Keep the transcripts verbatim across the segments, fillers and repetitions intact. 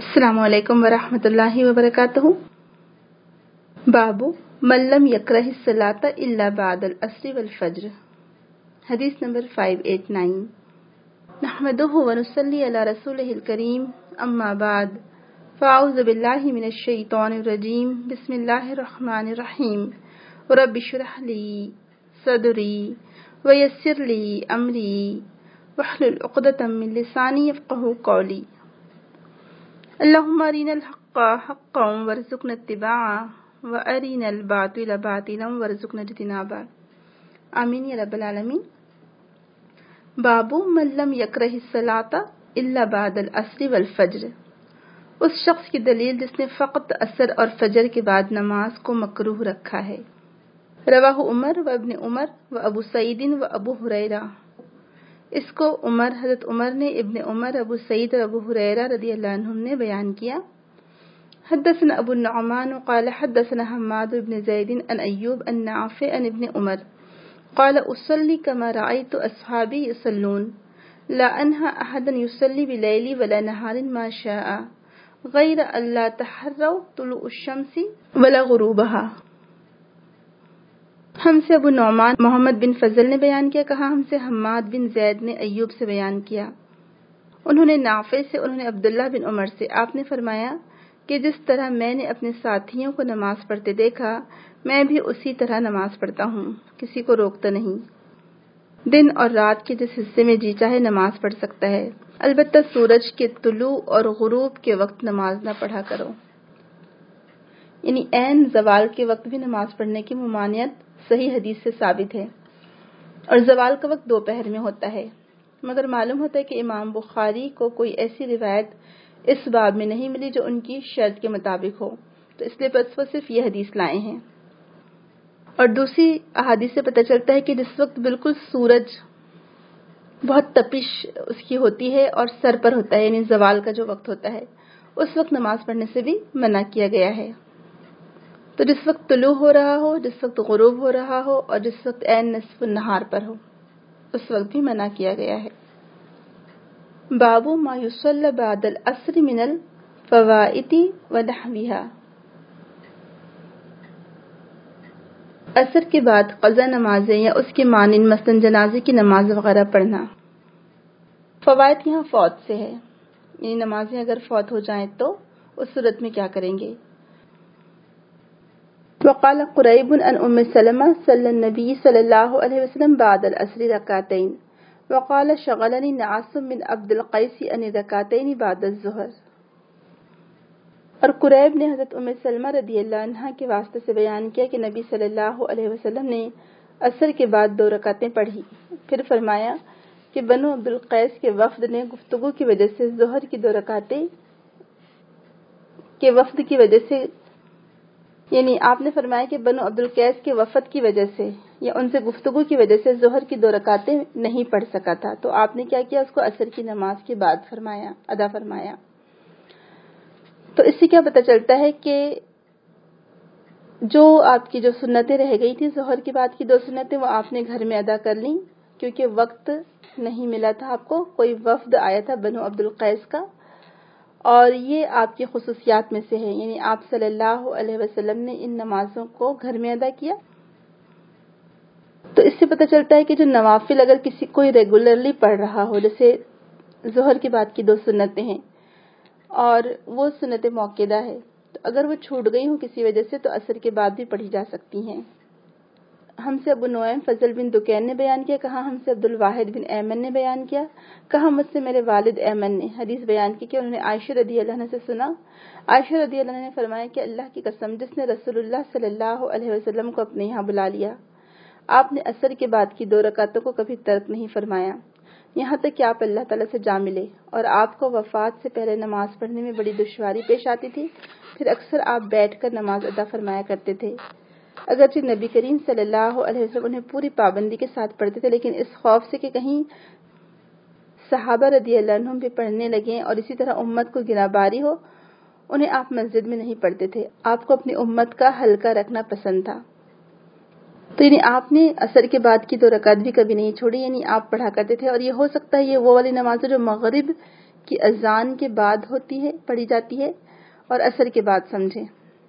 السلام علیکم ورحمۃ اللہ وبرکاتہ۔ باب من لم یکرہ الصلاۃ الا بعد العصر والفجر، حدیث نمبر پانچ سو ننانوے۔ نحمدہ ونصلی علی رسولہ الکریم، اما بعد فاعوذ باللہ من الشیطان الرجیم، بسم اللہ الرحمن الرحیم۔ رب اشرح لی صدری ویسر لی امری واحلل عقدۃ من لسانی یفقہوا قولی۔ اللہم ارنا الحق حقا وارزقنا اتباعہ وارنا الباطل باطلا وارزقنا اجتنابہ، آمین یا رب العالمین۔ باب من لم یکرہ الصلاۃ الا بعد العصر والفجر، اس شخص کی دلیل جس نے فقط عصر اور فجر کے بعد نماز کو مکروہ رکھا ہے۔ رواہ عمر و ابن عمر و ابو سعید و ابو ہریرہ، اس کو عمر حضرت عمر نے، ابن عمر، ابو سعید اور ابو ہریرہ رضی اللہ عنہم نے بیان کیا۔ حدثنا ابو النعمان قال حدثنا حماد بن زید عن ایوب عن نافع عن ابن عمر قال اصلی كما رأيت اصحابی يصلون لا انهى احدا يصلي بليل ولا نهار ما شاء غیر الا تحروا طلوع الشمس ولا غروبها۔ ہم سے ابو نعمان محمد بن فضل نے بیان کیا، کہا ہم سے حماد بن زید نے ایوب سے بیان کیا، انہوں نے نافع سے، انہوں نے عبداللہ بن عمر سے، آپ نے فرمایا کہ جس طرح میں نے اپنے ساتھیوں کو نماز پڑھتے دیکھا میں بھی اسی طرح نماز پڑھتا ہوں، کسی کو روکتا نہیں۔ دن اور رات کے جس حصے میں جی چاہے نماز پڑھ سکتا ہے، البتہ سورج کے طلوع اور غروب کے وقت نماز نہ پڑھا کرو، یعنی عین زوال کے وقت بھی نماز پڑھنے کی ممانعت صحیح حدیث سے ثابت ہے، اور زوال کا وقت دوپہر میں ہوتا ہے، مگر معلوم ہوتا ہے کہ امام بخاری کو کوئی ایسی روایت اس باب میں نہیں ملی جو ان کی شرط کے مطابق ہو، تو اس لیے بس وہ صرف یہ حدیث لائے ہیں۔ اور دوسری احادیث سے پتہ چلتا ہے کہ جس وقت بالکل سورج بہت تپش اس کی ہوتی ہے اور سر پر ہوتا ہے، یعنی زوال کا جو وقت ہوتا ہے، اس وقت نماز پڑھنے سے بھی منع کیا گیا ہے۔ تو جس وقت طلوع ہو رہا ہو، جس وقت غروب ہو رہا ہو اور جس وقت عین نصف النہار پر ہو، اس وقت بھی منع کیا گیا ہے۔ باب ما یصلی بعد العصر من الفوائد ونحوها، عصر کے بعد قضا نمازیں یا اس کے مانند مثلا جنازے کی نماز وغیرہ پڑھنا۔ فوائد یہاں فوت سے ہے، یعنی نمازیں اگر فوت ہو جائیں تو اس صورت میں کیا کریں گے۔ وقال قریب عن ام سلمہ صلی النبی صلی اللہ علیہ وسلم بعد العصر رکعتین، وقال شغلنی نعاس من عبد القیس عن رکعتین بعد الظہر۔ اور قریب نے حضرت ام سلمہ رضی اللہ عنہا کے واسطے سے بیان کیا کہ نبی صلی اللہ علیہ وسلم نے عصر کے بعد دو رکعتیں پڑھی، پھر فرمایا کہ بنو عبد القیس کے وفد نے گفتگو کی وجہ سے ظہر کی دو رکعتیں کے وفد کی وجہ سے، یعنی آپ نے فرمایا کہ بنو عبد القیس کے وفد کی وجہ سے یا ان سے گفتگو کی وجہ سے ظہر کی دو رکعتیں نہیں پڑھ سکا تھا، تو آپ نے کیا کیا، اس کو عصر کی نماز کے بعد فرمایا، ادا فرمایا۔ تو اس سے کیا پتہ چلتا ہے کہ جو آپ کی جو سنتیں رہ گئی تھی ظہر کے بعد کی دو سنتیں، وہ آپ نے گھر میں ادا کر لیں، کیونکہ وقت نہیں ملا تھا آپ کو، کوئی وفد آیا تھا بنو عبد القیس کا، اور یہ آپ کی خصوصیات میں سے ہے، یعنی آپ صلی اللہ علیہ وسلم نے ان نمازوں کو گھر میں ادا کیا۔ تو اس سے پتہ چلتا ہے کہ جو نوافل اگر کسی کوئی ریگولرلی پڑھ رہا ہو، جیسے ظہر کے بعد کی دو سنتیں ہیں اور وہ سنت موقدہ ہے، تو اگر وہ چھوٹ گئی ہوں کسی وجہ سے تو عصر کے بعد بھی پڑھی جا سکتی ہیں۔ ہم سے ابو نعیم فضل بن دکین نے بیان کیا، کہا ہم سے عبد الواحد بن ایمن نے بیان کیا، کہا مجھ سے میرے والد ایمن نے حدیث بیان کی کہ انہوں نے عائشہ رضی اللہ عنہ سے سنا، عائشہ رضی اللہ عنہ نے فرمایا کہ اللہ کی قسم جس نے رسول اللہ صلی اللہ علیہ وسلم کو اپنے یہاں بلا لیا، آپ نے عصر کے بعد کی دو رکعتوں کو کبھی ترک نہیں فرمایا، یہاں تک کہ آپ اللہ تعالیٰ سے جا ملے، اور آپ کو وفات سے پہلے نماز پڑھنے میں بڑی دشواری پیش آتی تھی، پھر اکثر آپ بیٹھ کر نماز ادا فرمایا کرتے تھے، اگرچہ نبی کریم صلی اللہ علیہ وسلم انہیں پوری پابندی کے ساتھ پڑھتے تھے، لیکن اس خوف سے کہ کہیں صحابہ رضی اللہ عنہم بھی پڑھنے لگیں اور اسی طرح امت کو گناہ باری ہو، انہیں آپ مسجد میں نہیں پڑھتے تھے، آپ کو اپنی امت کا حلقہ رکھنا پسند تھا۔ تو یعنی آپ نے عصر کے بعد کی دو رکعت بھی کبھی نہیں چھوڑی، یعنی آپ پڑھا کرتے تھے، اور یہ ہو سکتا ہے یہ وہ والی نماز جو مغرب کی اذان کے بعد ہوتی ہے پڑھی جاتی ہے اور عصر کے بعد سمجھیں۔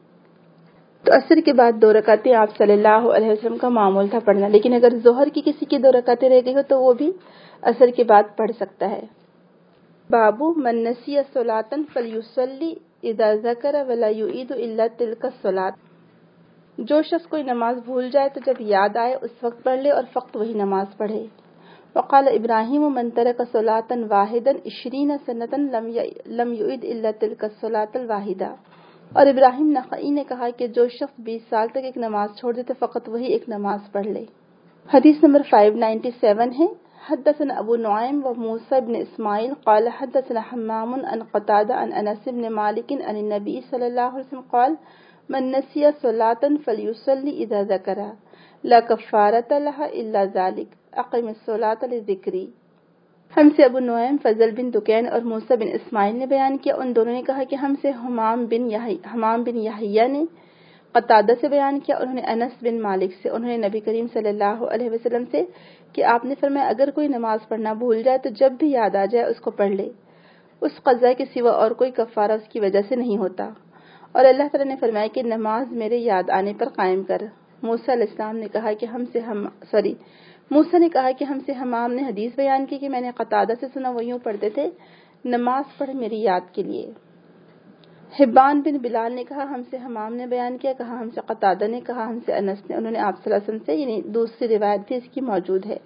تو عصر کے بعد دو رکعتیں آپ صلی اللہ علیہ وسلم کا معمول تھا پڑھنا، لیکن اگر ظہر کی کسی کی دو رکعتیں رہ گئی ہو تو وہ بھی عصر کے بعد پڑھ سکتا ہے۔ بابو من نسی صلاۃ فلیصلی اذا ذکر ولا یعید الا تلک الصلاۃ، جو شخص کوئی نماز بھول جائے تو جب یاد آئے اس وقت پڑھ لے اور فقط وہی نماز پڑھے۔ وقال ابراہیم من ترک صلاۃ واحدا عشرین سنۃ لم یعید الا تلک الصلاۃ الواحدہ، اور ابراہیم نخعی نے کہا کہ جو شخص بیس سال تک ایک نماز چھوڑ دے تو فقط وہی ایک نماز پڑھ لے۔ حدیث نمبر پانچ سو سینتاسی ہے۔ حدثنا ابو نعیم و موسیٰ بن اسماعیل قال حدثنا حمام عن قتادہ عن انس بن مالک عن النبی صلی اللہ علیہ وسلم قال من نسی صلاۃ فلیصلی اذا ذکر لا کفارۃ لها الا ذلک اقم الصلاۃ لذکری۔ ہم سے ابو نعیم فضل بن دکین اور موسیٰ بن اسماعیل نے بیان کیا، ان دونوں نے کہا کہ ہم سے حمام بن حمام بن یحییٰ نے قتادہ سے بیان کیا، انہوں نے انس بن مالک سے، انہوں نے نبی کریم صلی اللہ علیہ وسلم سے کہ آپ نے فرمایا اگر کوئی نماز پڑھنا بھول جائے تو جب بھی یاد آ جائے اس کو پڑھ لے، اس قضاء کے سوا اور کوئی کفارہ اس کی وجہ سے نہیں ہوتا۔ اور اللہ تعالیٰ نے فرمایا کہ نماز میرے یاد آنے پر قائم کر۔ موسیٰ علیہ السلام نے کہا کہ ہم سے ہم سوری موسیٰ نے کہا کہ ہم سے حمام نے حدیث بیان کی کہ میں نے قتادہ سے سنا، وہ یوں پڑھتے تھے نماز پڑھ میری یاد کے لیے۔ حبان بن بلال نے کہا ہم سے حمام نے بیان کیا، کہا ہم سے قتادہ نے، کہا ہم سے انس نے، انہوں نے آپ صلی اللہ علیہ وسلم سے، یعنی دوسری روایت بھی اس کی موجود ہے۔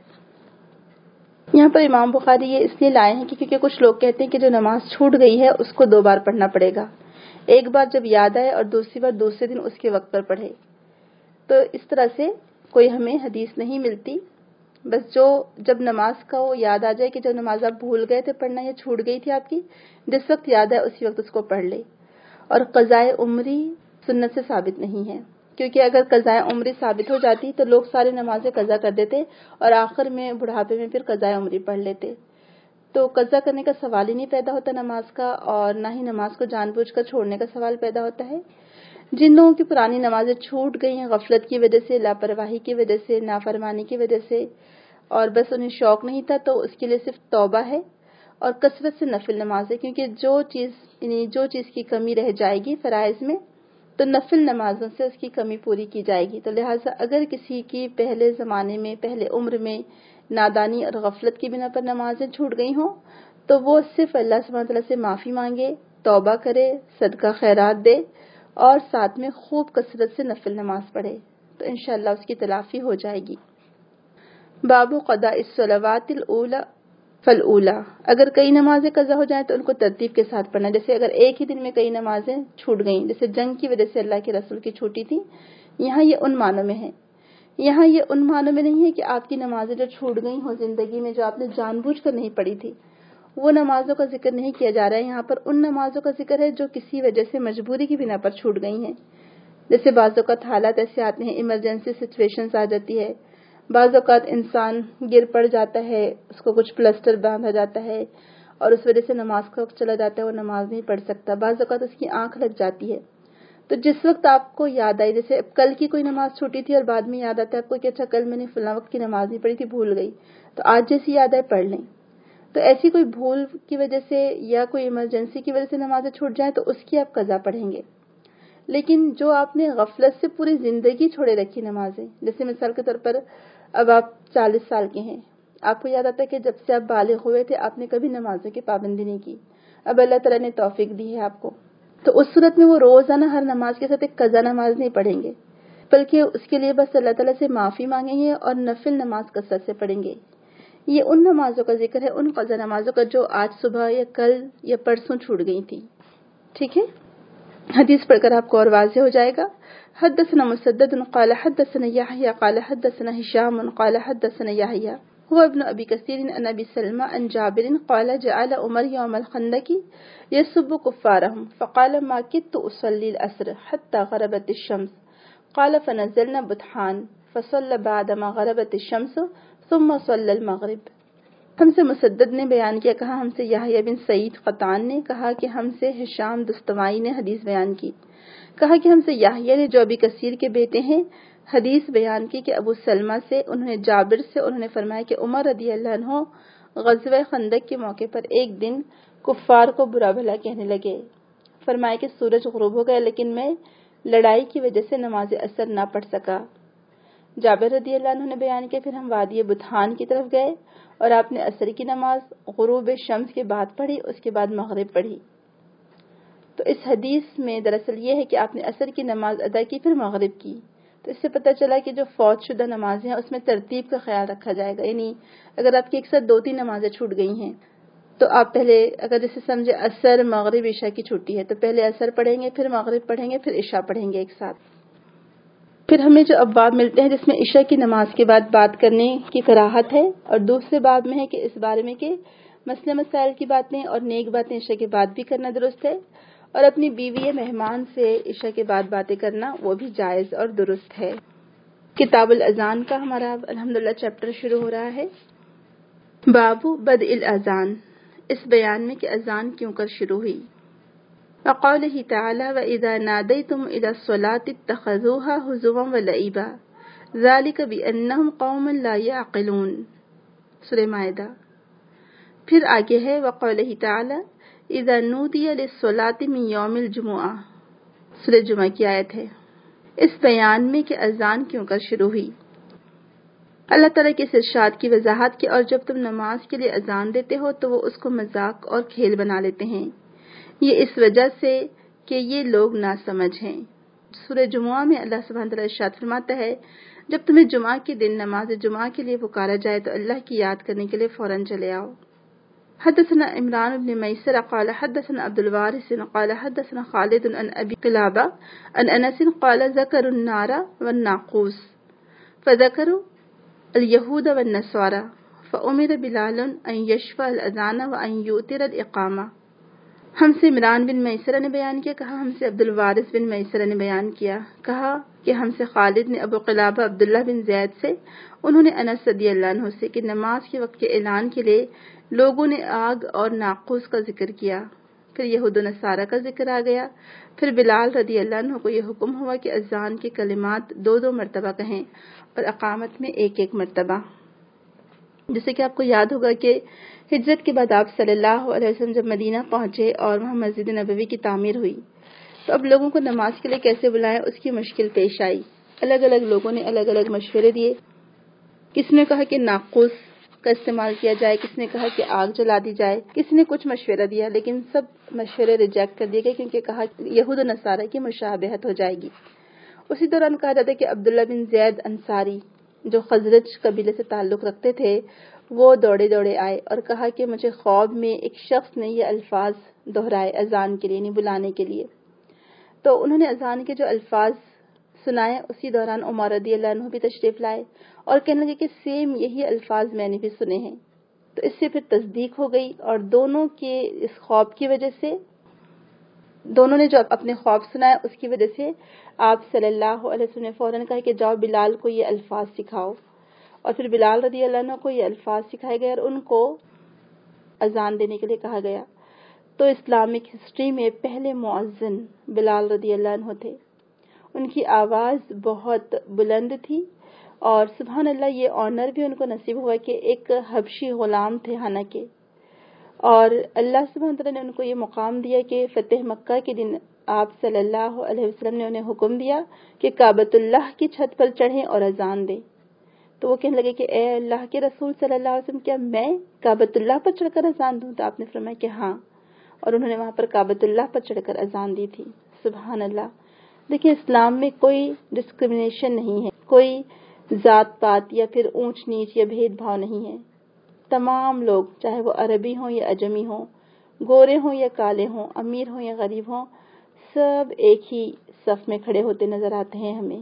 یہاں پر امام بخاری یہ اس لیے لائے ہیں کہ کیونکہ کچھ لوگ کہتے ہیں کہ جو نماز چھوٹ گئی ہے اس کو دو بار پڑھنا پڑے گا، ایک بار جب یاد آئے اور دوسری بار دوسرے دن اس کے وقت پر پڑھے، تو اس طرح سے کوئی ہمیں حدیث نہیں ملتی۔ بس جو جب نماز کا وہ یاد آ جائے کہ جو نماز آپ بھول گئے تھے پڑھنا یا چھوٹ گئی تھی آپ کی، جس وقت یاد ہے اسی وقت اس کو پڑھ لے۔ اور قضائے عمری سنت سے ثابت نہیں ہے، کیونکہ اگر قضائے عمری ثابت ہو جاتی تو لوگ سارے نمازیں قضا کر دیتے اور آخر میں بڑھاپے میں پھر قضائے عمری پڑھ لیتے، تو قضا کرنے کا سوال ہی نہیں پیدا ہوتا نماز کا، اور نہ ہی نماز کو جان بوجھ کر چھوڑنے کا سوال پیدا ہوتا ہے۔ جن لوگوں کی پرانی نمازیں چھوٹ گئی ہیں غفلت کی وجہ سے، لاپرواہی کی وجہ سے، نافرمانی کی وجہ سے، اور بس انہیں شوق نہیں تھا، تو اس کے لیے صرف توبہ ہے اور کثرت سے نفل نماز ہے، کیونکہ جو چیز یعنی جو چیز کی کمی رہ جائے گی فرائض میں تو نفل نمازوں سے اس کی کمی پوری کی جائے گی۔ تو لہٰذا اگر کسی کی پہلے زمانے میں پہلے عمر میں نادانی اور غفلت کی بنا پر نمازیں چھوٹ گئی ہوں تو وہ صرف اللہ سبحانہ وتعالیٰ سے معافی مانگے، توبہ کرے، صدقہ خیرات دے اور ساتھ میں خوب کثرت سے نفل نماز پڑھے، تو انشاءاللہ اس کی تلافی ہو جائے گی۔ باب قضاء الصلوات الاولی فالاولی، اگر کئی نمازیں قضا ہو جائیں تو ان کو ترتیب کے ساتھ پڑھنا، جیسے اگر ایک ہی دن میں کئی نمازیں چھوٹ گئیں، جیسے جنگ کی وجہ سے اللہ کے رسول کی چھوٹی تھی، یہاں یہ ان معنوں میں ہے۔ یہاں یہ ان معنوں میں نہیں ہے کہ آپ کی نمازیں جو چھوٹ گئی ہوں زندگی میں، جو آپ نے جان بوجھ کر نہیں پڑھی تھی، وہ نمازوں کا ذکر نہیں کیا جا رہا ہے، یہاں پر ان نمازوں کا ذکر ہے جو کسی وجہ سے مجبوری کی بنا پر چھوٹ گئی ہیں۔ جیسے بعض اوقات حالات ایسے آتے ہیں، ایمرجنسی سچویشنز آ جاتی ہے، بعض اوقات انسان گر پڑ جاتا ہے، اس کو کچھ پلسٹر باندھا جاتا ہے اور اس وجہ سے نماز کا وقت چلا جاتا ہے، وہ نماز نہیں پڑھ سکتا، بعض اوقات اس کی آنکھ لگ جاتی ہے، تو جس وقت آپ کو یاد آئی، جیسے کل کی کوئی نماز چھوٹی تھی اور بعد میں یاد آتا ہے آپ کو کہ اچھا کل میں نے فلاں وقت کی نماز نہیں پڑھی تھی، بھول گئی، تو آج جیسی یاد آئے پڑھ لیں۔ تو ایسی کوئی بھول کی وجہ سے یا کوئی ایمرجنسی کی وجہ سے نمازیں چھوٹ جائیں تو اس کی آپ قضا پڑھیں گے، لیکن جو آپ نے غفلت سے پوری زندگی چھوڑے رکھی نمازیں، جیسے مثال کے طور پر اب آپ چالیس سال کے ہیں، آپ کو یاد آتا ہے کہ جب سے آپ بالغ ہوئے تھے آپ نے کبھی نمازوں کی پابندی نہیں کی، اب اللہ تعالیٰ نے توفیق دی ہے آپ کو، تو اس صورت میں وہ روزانہ ہر نماز کے ساتھ ایک قضا نماز نہیں پڑھیں گے، بلکہ اس کے لیے بس اللہ تعالیٰ سے معافی مانگیں گے اور نفل نماز کثرت سے پڑھیں گے۔ یہ ان نمازوں کا ذکر ہے، ان قضا نمازوں کا جو آج صبح یا کل یا پرسوں چھوٹ گئی تھی، ٹھیک ہے۔ حدیث پڑھ کر آپ کو اور واضح ہو جائے گا۔ حدثنا مسدد قال حدثنا يحيى قال حدثنا هشام قال حدثنا يحيى هو ابن ابي كثير عن ابي سلمى عن جابر قال جعل عمر يوم الخندق يسب كفارهم فقال ما كدت اصلي العصر حتى غربت الشمس قال فنزلنا بطحان فصلى بعدما غربت الشمس ثم صلى المغرب۔ ہم سے مسدد نے بیان کیا، کہا ہم سے یحییٰ بن سعید قطان نے، کہا کہ ہم سے ہشام دستوائی نے حدیث بیان کی، کہا کہ ہم سے یحییٰ نے جو ابی کثیر کے بیٹے ہیں حدیث بیان کی کہ ابو سلمہ سے، انہوں نے جابر سے، انہوں نے فرمایا کہ عمر رضی اللہ عنہ غزوہ خندق کے موقع پر ایک دن کفار کو برا بھلا کہنے لگے۔ فرمایا کہ سورج غروب ہو گیا لیکن میں لڑائی کی وجہ سے نماز عصر نہ پڑھ سکا۔ جابر رضی اللہ عنہ نے بیان کیا، پھر ہم وادی بطحان کی طرف گئے اور آپ نے عصر کی نماز غروب شمس کے بعد پڑھی، اس کے بعد مغرب پڑھی۔ تو اس حدیث میں دراصل یہ ہے کہ آپ نے عصر کی نماز ادا کی پھر مغرب کی۔ تو اس سے پتہ چلا کہ جو فوت شدہ نمازیں ہیں اس میں ترتیب کا خیال رکھا جائے گا، یعنی اگر آپ کی ایک ساتھ دو تین نمازیں چھوٹ گئی ہیں تو آپ پہلے اگر جیسے سمجھے عصر مغرب عشاء کی چھٹی ہے تو پہلے عصر پڑھیں گے، پھر مغرب پڑھیں گے، پھر عشاء پڑھیں گے ایک ساتھ۔ پھر ہمیں جو ابواب ملتے ہیں جس میں عشاء کی نماز کے بعد بات کرنے کی کراہت ہے، اور دوسرے باب میں ہے کہ اس بارے میں کہ مسئلہ مسائل کی باتیں اور نیک باتیں عشاء کے بعد بھی کرنا درست ہے، اور اپنی بیوی مہمان سے عشاء کے بعد باتیں کرنا وہ بھی جائز اور درست ہے۔ کتاب الاذان کا ہمارا الحمدللہ چیپٹر شروع ہو رہا ہے۔ باب بدء الاذان، اس بیان میں کہ اذان کیوں کر شروع ہوئی۔ وقوله تعالی وَإِذَا نَادَيْتُمْ إِلَى الصَّلَاةِ اتَّخَذُوهَا هُزُوًا وَلَعِبًا ذَلِكَ بِأَنَّهُمْ قَوْمٌ لَا يَعْقِلُونَ، سورہ مائدہ۔ پھر آگے ہے وقوله تعالی إِذَا نُودِيَ لِلصَّلَاةِ مِنْ يَوْمِ الْجُمُعَةِ، سورہ جمعہ کی آیت ہے۔ اس بیان میں کہ اذان کیوں کر شروع ہوئی، اللہ تعالیٰ کے اس ارشاد کی وضاحت کی، اور جب تم نماز کے لیے اذان دیتے ہو تو وہ اس کو مذاق اور کھیل بنا لیتے ہیں، یہ اس وجہ سے کہ یہ لوگ ناسمجھ ہیں۔ سورہ جمعہ میں اللہ سبحانہ وتعالیٰ ارشاد فرماتا ہے جب تمہیں جمعہ کے دن نماز جمعہ کے لیے پکارا جائے تو اللہ کی یاد کرنے کے لیے فوراً چلے آؤ۔ حدثنا عمران بن میسر قال حدثنا عبد الوارث قال حدثنا خالد عن ابي قلابة عن انس قال ذكروا النار والناقوس فذكروا اليهود والنصارى فأمر بلال ان يشفع الاذان وان يؤتر الاقامة۔ ہم سے عمران بن میسرہ نے بیان کیا، کہا ہم سے عبد الوارث بن میسرہ نے بیان کیا، کہا کہ ہم سے خالد نے ابو قلابہ عبداللہ بن زید سے، انہوں نے انس رضی اللہ عنہ سے کہ نماز کے وقت کے اعلان کے لیے لوگوں نے آگ اور ناقوس کا ذکر کیا، پھر یہود و نصارہ کا ذکر آ گیا، پھر بلال رضی اللہ عنہ کو یہ حکم ہوا کہ اذان کے کلمات دو دو مرتبہ کہیں اور اقامت میں ایک ایک مرتبہ۔ جیسے کہ آپ کو یاد ہوگا کہ ہجرت کے بعد آپ صلی اللہ علیہ وسلم جب مدینہ پہنچے اور وہاں مسجد نبوی کی تعمیر ہوئی تو اب لوگوں کو نماز کے لیے کیسے بلائیں اس کی مشکل پیش آئی۔ الگ الگ لوگوں نے الگ الگ مشورے دیے، کس نے کہا کہ ناقوس کا استعمال کیا جائے، کس نے کہا کہ آگ جلا دی جائے، کس نے کچھ مشورہ دیا، لیکن سب مشورے ریجیکٹ کر دیے گئے کیونکہ کہا یہود و نصارہ کی مشابہت ہو جائے گی۔ اسی دوران کہا جاتا ہے کہ عبداللہ بن زید انصاری جو خزرج قبیلے سے تعلق رکھتے تھے وہ دوڑے دوڑے آئے اور کہا کہ مجھے خواب میں ایک شخص نے یہ الفاظ دہرائے اذان کے لیے، نہیں بلانے کے لیے۔ تو انہوں نے اذان کے جو الفاظ سنائے اسی دوران عمر رضی اللہ عنہ بھی تشریف لائے اور کہنے لگے کہ سیم یہی الفاظ میں نے بھی سنے ہیں۔ تو اس سے پھر تصدیق ہو گئی اور دونوں کے اس خواب کی وجہ سے، دونوں نے جو اپنے خواب سنائے اس کی وجہ سے آپ صلی اللہ علیہ وسلم نے فوراً کہا کہ جاؤ بلال کو یہ الفاظ سکھاؤ، اور پھر بلال رضی اللہ عنہ کو یہ الفاظ سکھائے گئے اور ان کو اذان دینے کے لیے کہا گیا۔ تو اسلامک ہسٹری میں پہلے مؤذن بلال رضی اللہ عنہ تھے، ان کی آواز بہت بلند تھی، اور سبحان اللہ یہ آنر بھی ان کو نصیب ہوا کہ ایک حبشی غلام تھے ہانا کے، اور اللہ سبحانہ تعالیٰ نے ان کو یہ مقام دیا کہ فتح مکہ کے دن آپ صلی اللہ علیہ وسلم نے انہیں حکم دیا کہ کعبۃ اللہ کی چھت پر چڑھیں اور اذان دیں۔ تو وہ کہنے لگے کہ اے اللہ کے رسول صلی اللہ علیہ وسلم کیا میں کعبۃ اللہ پر چڑھ کر اذان دوں؟ تو آپ نے فرمایا کہ ہاں، اور انہوں نے وہاں پر کعبۃ اللہ پر چڑھ کر اذان دی تھی۔ سبحان اللہ۔ دیکھیں اسلام میں کوئی ڈسکرمنیشن نہیں ہے، کوئی ذات پات یا پھر اونچ نیچ یا بھید بھاؤ نہیں ہے۔ تمام لوگ چاہے وہ عربی ہوں یا عجمی ہوں، گورے ہوں یا کالے ہوں، امیر ہوں یا غریب ہوں، سب ایک ہی صف میں کھڑے ہوتے نظر آتے ہیں ہمیں۔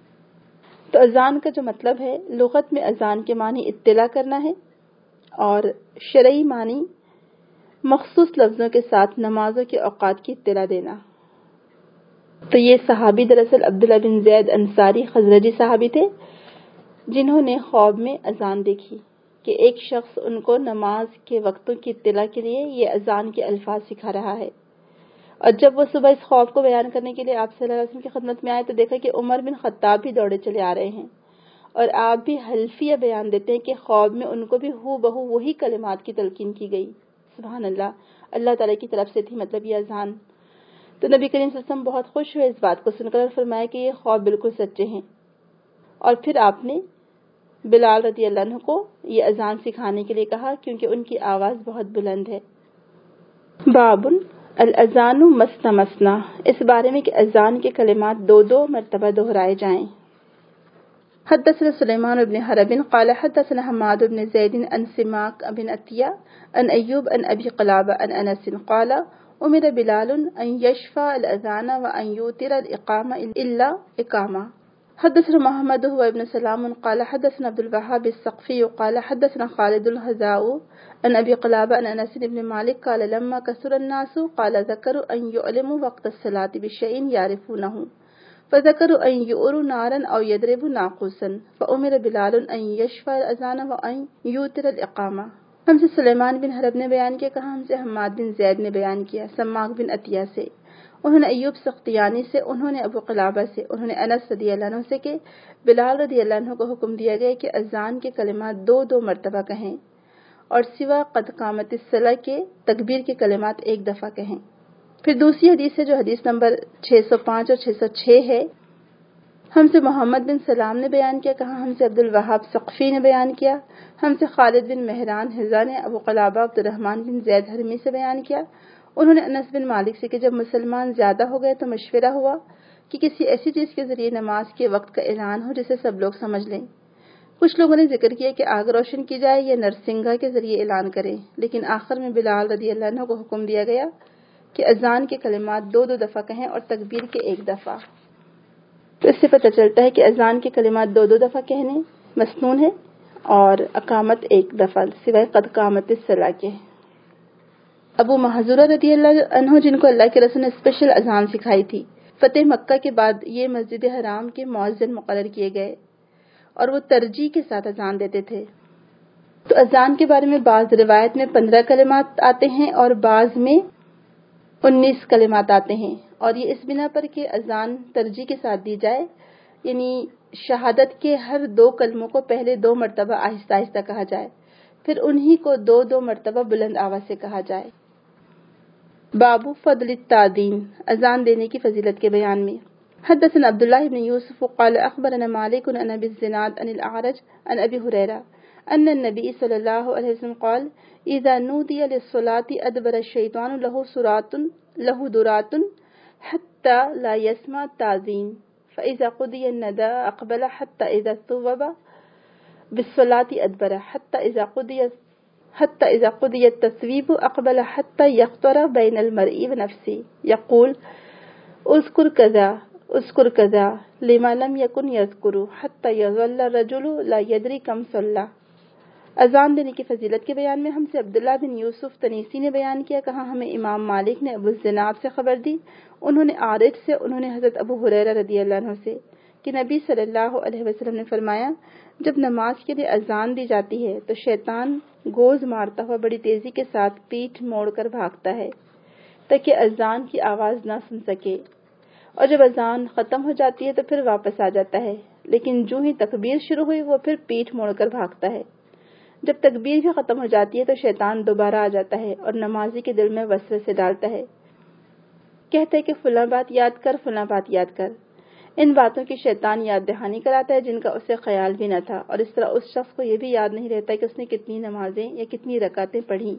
تو اذان کا جو مطلب ہے لغت میں اذان کے معنی اطلاع کرنا ہے، اور شرعی معنی مخصوص لفظوں کے ساتھ نمازوں کے اوقات کی اطلاع دینا۔ تو یہ صحابی دراصل عبداللہ بن زید انصاری خزرجی صحابی تھے جنہوں نے خواب میں اذان دیکھی کہ ایک شخص ان کو نماز کے وقتوں کی اطلاع کے لیے یہ اذان کے الفاظ سکھا رہا ہے۔ اور جب وہ صبح اس خواب کو بیان کرنے کے لیے آپ صلی اللہ علیہ وسلم کی خدمت میں آئے تو دیکھا کہ عمر بن خطاب بھی دوڑے چلے آ رہے ہیں، اور آپ بھی حلفیہ بیان دیتے ہیں کہ خواب میں ان کو بھی ہو بہو وہی کلمات کی تلقین کی گئی۔ سبحان اللہ، اللہ تعالیٰ کی طرف سے تھی، مطلب یہ اذان۔ تو نبی کریم صلی اللہ علیہ وسلم بہت خوش ہوئے اس بات کو سن کر اور فرمایا کہ یہ خواب بالکل سچے ہیں، اور پھر آپ نے بلال رضی اللہ عنہ کو یہ اذان سکھانے کے لیے کہا کیونکہ ان کی آواز بہت بلند ہے۔ باب الاذان مثنى مثنى، اس بارے میں کہ اذان کے کلمات دو دو مرتبہ دہرائے جائیں۔ حدثنا سلیمان بن حرب قال حدثنا حماد بن زید عن سماک بن عطیہ عن ایوب عن ابی قلابہ عن انس قال امر بلال ان يشفع الاذان وان يوتر الاقامہ الا اقامہ۔ حدثنا محمد هو ابن سلام قال حدثنا عبد الوهاب الثقفي قال حدثنا خالد الهزاء عن ابي قلابة عن انس بن مالك قال لما كثر الناس قال ذكروا ان يعلموا وقت الصلاة بشيء يعرفونه فذكروا ان يؤروا نارا او يضربوا ناقوسا فامر بلال ان يشفع الاذان وان يوتر الاقامة۔ ہم سے سلیمان بن حرب نے بیان کیا، کہا ہم سے حماد بن زید نے بیان کیا، سماک بن عطیہ سے، انہوں نے ایوب سختیانی سے، انہوں نے ابو قلابہ سے، انہوں نے انس رضی اللہ عنہ سے کہ بلال رضی اللہ عنہ کو حکم دیا گیا کہ اذان کے کلمات دو دو مرتبہ کہیں اور سوا قد قامت الصلاۃ کے تکبیر کے کلمات ایک دفعہ کہیں۔ پھر دوسری حدیث ہے جو حدیث نمبر چھ سو پانچ اور چھ سو چھ ہے، ہم سے محمد بن سلام نے بیان کیا، کہا ہم سے عبد الوہاب ثقفی نے بیان کیا، ہم سے خالد بن مہران حذا نے ابو قلابہ عبد الرحمن بن زید حرمی سے بیان کیا، انہوں نے انس بن مالک سے کہ جب مسلمان زیادہ ہو گئے تو مشورہ ہوا کہ کسی ایسی چیز کے ذریعے نماز کے وقت کا اعلان ہو جسے سب لوگ سمجھ لیں۔ کچھ لوگوں نے ذکر کیا کہ آگ روشن کی جائے یا نرسنگا کے ذریعے اعلان کریں، لیکن آخر میں بلال رضی اللہ عنہ کو حکم دیا گیا کہ اذان کے کلمات دو دو دفعہ کہیں اور تکبیر کے ایک دفعہ۔ تو اس سے پتہ چلتا ہے کہ اذان کے کلمات دو دو دفعہ کہنے مسنون ہے اور اقامت ایک دفعہ سوائے قد قامت الصلاۃ کے۔ ابو محذورہ رضی اللہ عنہ جن کو اللہ کے رسول نے اسپیشل اذان سکھائی تھی، فتح مکہ کے بعد یہ مسجد حرام کے مؤذن مقرر کیے گئے اور وہ ترجیح کے ساتھ اذان دیتے تھے۔ تو اذان کے بارے میں بعض روایت میں پندرہ کلمات آتے ہیں اور بعض میں انیس کلمات آتے ہیں، اور یہ اس بنا پر کہ اذان ترجیح کے ساتھ دی جائے، یعنی شہادت کے ہر دو کلموں کو پہلے دو مرتبہ آہستہ آہستہ کہا جائے، پھر انہی کو دو دو مرتبہ بلند آواز سے کہا جائے۔ باب فضل التعدین، اذان دینے کی فضیلت کے بیان میں۔ حدثنا عبداللہ بن یوسف قال اخبرنا مالک عن ابی الزناد عن الاعرج عن ابی ہریرہ ان النبی صلی اللہ علیہ وسلم قال اذا نودی للصلاة ادبر الشیطان له سرات له درات حتى لا يسمع التعظیم فاذا قضی النداء اقبل حتى اذا ثوب بالصلاة ادبر حتى اذا قضی حتى إذا قضي التثويب أقبل حتى يخطر بين المرء ونفسه يقول اذكر كذا اذكر كذا لما لم يكن يذكر حتى يظل الرجل لا يدري كم صلى۔ اذان دینے کی فضیلت کے بیان میں ہم سے عبداللہ بن یوسف تنیسی نے بیان کیا، کہا ہمیں امام مالک نے ابو الزناد سے خبر دی، انہوں نے عارج سے، انہوں نے حضرت ابو ہریرہ رضی اللہ عنہ سے کہ نبی صلی اللہ علیہ وسلم نے فرمایا جب نماز کے لیے اذان دی جاتی ہے تو شیطان گوز مارتا ہوا بڑی تیزی کے ساتھ پیٹھ موڑ کر بھاگتا ہے تاکہ اذان کی آواز نہ سن سکے، اور جب اذان ختم ہو جاتی ہے تو پھر واپس آ جاتا ہے، لیکن جو ہی تکبیر شروع ہوئی وہ پھر پیٹھ موڑ کر بھاگتا ہے۔ جب تکبیر بھی ختم ہو جاتی ہے تو شیطان دوبارہ آ جاتا ہے اور نمازی کے دل میں وسوسے ڈالتا ہے، کہتا ہے کہ فلاں بات یاد کر فلاں بات یاد کر۔ ان باتوں کی شیطان یاد دہانی کراتا ہے جن کا اسے خیال بھی نہ تھا، اور اس طرح اس شخص کو یہ بھی یاد نہیں رہتا کہ اس نے کتنی نمازیں یا کتنی رکعتیں پڑھیں۔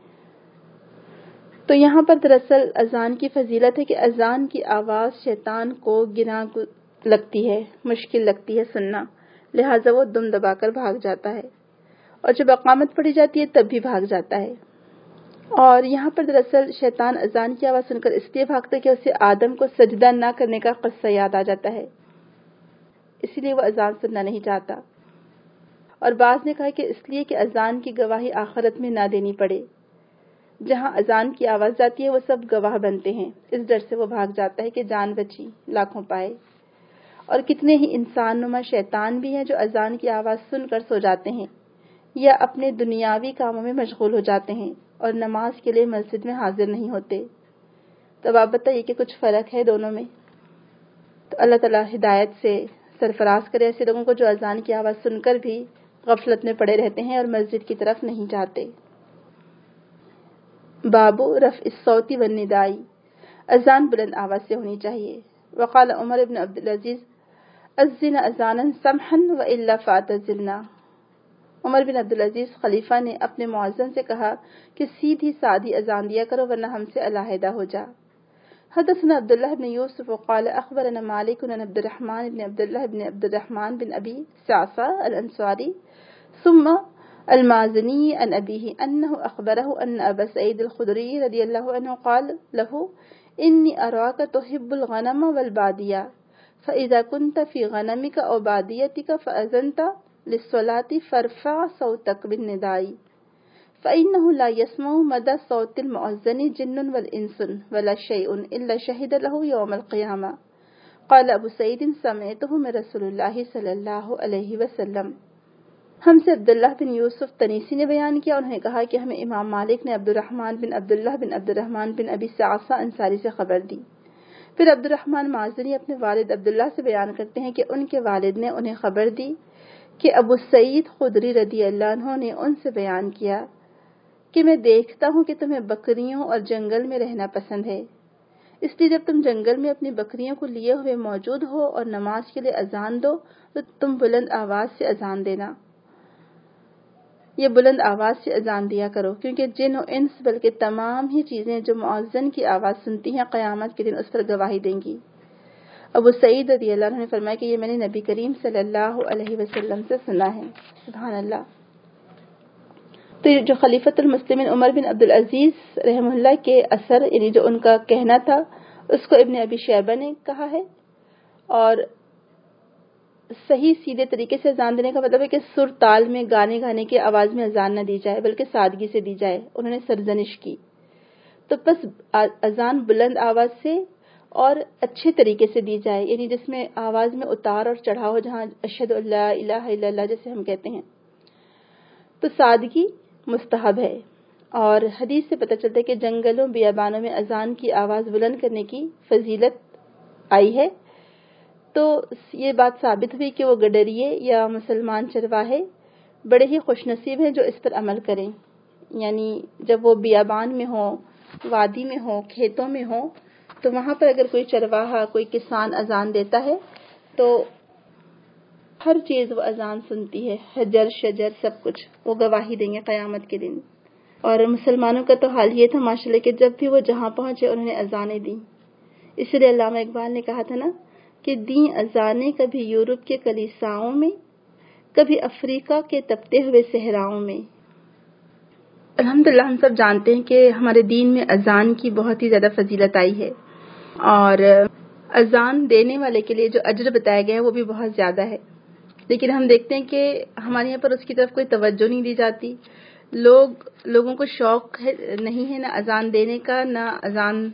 تو یہاں پر دراصل اذان کی فضیلت ہے کہ اذان کی آواز شیطان کو گناہ لگتی ہے، مشکل لگتی ہے سننا، لہٰذا وہ دم دبا کر بھاگ جاتا ہے، اور جب اقامت پڑھی جاتی ہے تب بھی بھاگ جاتا ہے۔ اور یہاں پر دراصل شیطان اذان کی آواز سن کر اس لیے بھاگتا ہے کہ اسے آدم کو سجدہ نہ کرنے کا قصہ یاد آ جاتا ہے، اسی لیے وہ اذان سننا نہیں چاہتا۔ اور بعض نے کہا کہ اس لیے کہ اذان کی گواہی آخرت میں نہ دینی پڑے، جہاں اذان کی آواز جاتی ہے وہ سب گواہ بنتے ہیں، اس ڈر سے وہ بھاگ جاتا ہے کہ جان بچی لاکھوں پائے۔ اور کتنے ہی انسان نما شیطان بھی ہیں جو اذان کی آواز سن کر سو جاتے ہیں یا اپنے دنیاوی کاموں میں مشغول ہو جاتے ہیں اور نماز کے لیے مسجد میں حاضر نہیں ہوتے۔ تو آپ بتائیے کہ کچھ فرق ہے دونوں میں؟ تو اللہ تعالیٰ ہدایت سے سرفراز کرے ایسے لوگوں کو جو اذان کی آواز سن کر بھی غفلت میں پڑے رہتے ہیں اور مسجد کی طرف نہیں جاتے۔ بابو رفع الصوت والندائی، اذان بلند آواز سے ہونی چاہیے۔ وقال عمر ابن عبدالعزیز اذن اذانا سمحا والا فاعتزلنا، عمر بن عبدالعزیز خلیفہ نے اپنے مؤذن سے کہا کہ سیدھی سادھی اذان دیا کرو ورنہ ہم سے علیحدہ ہو جا۔ حدثنا عبداللہ بن یوسف وقال اخبرنا مالک عن عبد الرحمن بن عبداللہ بن عبد الرحمن بن ابی سعصع الانصاری ثم المازنی عن ابیہ انہ اخبرہ ان ابا سعید الخدری رضی اللہ عنہ قال له انی اراک تحب الغنم والبادیہ فاذا كنت في غنمك او بادیتك فاذنت للصلاة فارفع صوتك بالنداء فإنه لا يسمع مدى صوت المؤذن جن والإنس ولا شيء إلا شهد له يوم القيامة۔ قال ابو سعید سمعته من رسول اللہ صلی اللہ علیہ وسلم۔ ہم سے عبداللہ بن یوسف تنیسی نے بیان کیا، انہوں نے کہا کہ ہمیں امام مالک نے عبد الرحمن بن عبداللہ بن عبد الرحمن بن ابی سعصع انصاری سے خبر دی۔ پھر عبد الرحمن مازنی اپنے والد عبداللہ سے بیان کرتے ہیں کہ ان کے والد نے انہیں خبر دی کہ ابو سعید خدری رضی اللہ عنہ نے ان سے بیان کیا کہ میں دیکھتا ہوں کہ تمہیں بکریوں اور جنگل میں رہنا پسند ہے، اس لیے جب تم جنگل میں اپنی بکریوں کو لیے ہوئے موجود ہو اور نماز کے لیے اذان دو تو تم بلند آواز سے اذان دینا، یہ بلند آواز سے اذان دیا کرو، کیونکہ جن و انس بلکہ تمام ہی چیزیں جو مؤذن کی آواز سنتی ہیں قیامت کے دن اس پر گواہی دیں گی۔ ابو سعید رضی اللہ عنہ نے فرمایا کہ یہ میں نے نبی کریم صلی اللہ علیہ وسلم سے سنا ہے۔ سبحان اللہ۔ تو یہ جو خلیفۃ المسلمین عمر بن عبدالعزیز رحمہ اللہ کے اثر، یعنی جو ان کا کہنا تھا، اس کو ابن ابی شیبہ نے کہا ہے، اور صحیح سیدھے طریقے سے اذان دینے کا مطلب ہے کہ سر تال میں گانے گانے کی آواز میں اذان نہ دی جائے بلکہ سادگی سے دی جائے۔ انہوں نے سرزنش کی، تو بس اذان بلند آواز سے اور اچھے طریقے سے دی جائے، یعنی جس میں آواز میں اتار اور چڑھاؤ، جہاں اشہد ان لا الہ الا اللہ جیسے ہم کہتے ہیں، تو سادگی مستحب ہے۔ اور حدیث سے پتہ چلتا ہے کہ جنگلوں بیابانوں میں اذان کی آواز بلند کرنے کی فضیلت آئی ہے، تو یہ بات ثابت ہوئی کہ وہ گڈریے یا مسلمان چرواہے بڑے ہی خوش نصیب ہیں جو اس پر عمل کریں، یعنی جب وہ بیابان میں ہوں، وادی میں ہوں، کھیتوں میں ہوں، تو وہاں پر اگر کوئی چرواہا، کوئی کسان اذان دیتا ہے تو ہر چیز وہ اذان سنتی ہے، حجر شجر سب کچھ وہ گواہی دیں گے قیامت کے دن۔ اور مسلمانوں کا تو حال یہ تھا ماشاءاللہ کہ جب بھی وہ جہاں پہنچے انہوں نے اذانیں دیں، اس لیے علامہ اقبال نے کہا تھا نا کہ دیں اذانیں کبھی یورپ کے کلیساؤں میں، کبھی افریقہ کے تپتے ہوئے صحراؤں میں۔ الحمدللہ ہم سب جانتے ہیں کہ ہمارے دین میں اذان کی بہت ہی زیادہ فضیلت آئی ہے، اور اذان دینے والے کے لیے جو اجر بتایا گیا ہے وہ بھی بہت زیادہ ہے، لیکن ہم دیکھتے ہیں کہ ہمارے یہاں پر اس کی طرف کوئی توجہ نہیں دی جاتی۔ لوگ لوگوں کو شوق ہے نہیں ہے نہ اذان دینے کا، نہ اذان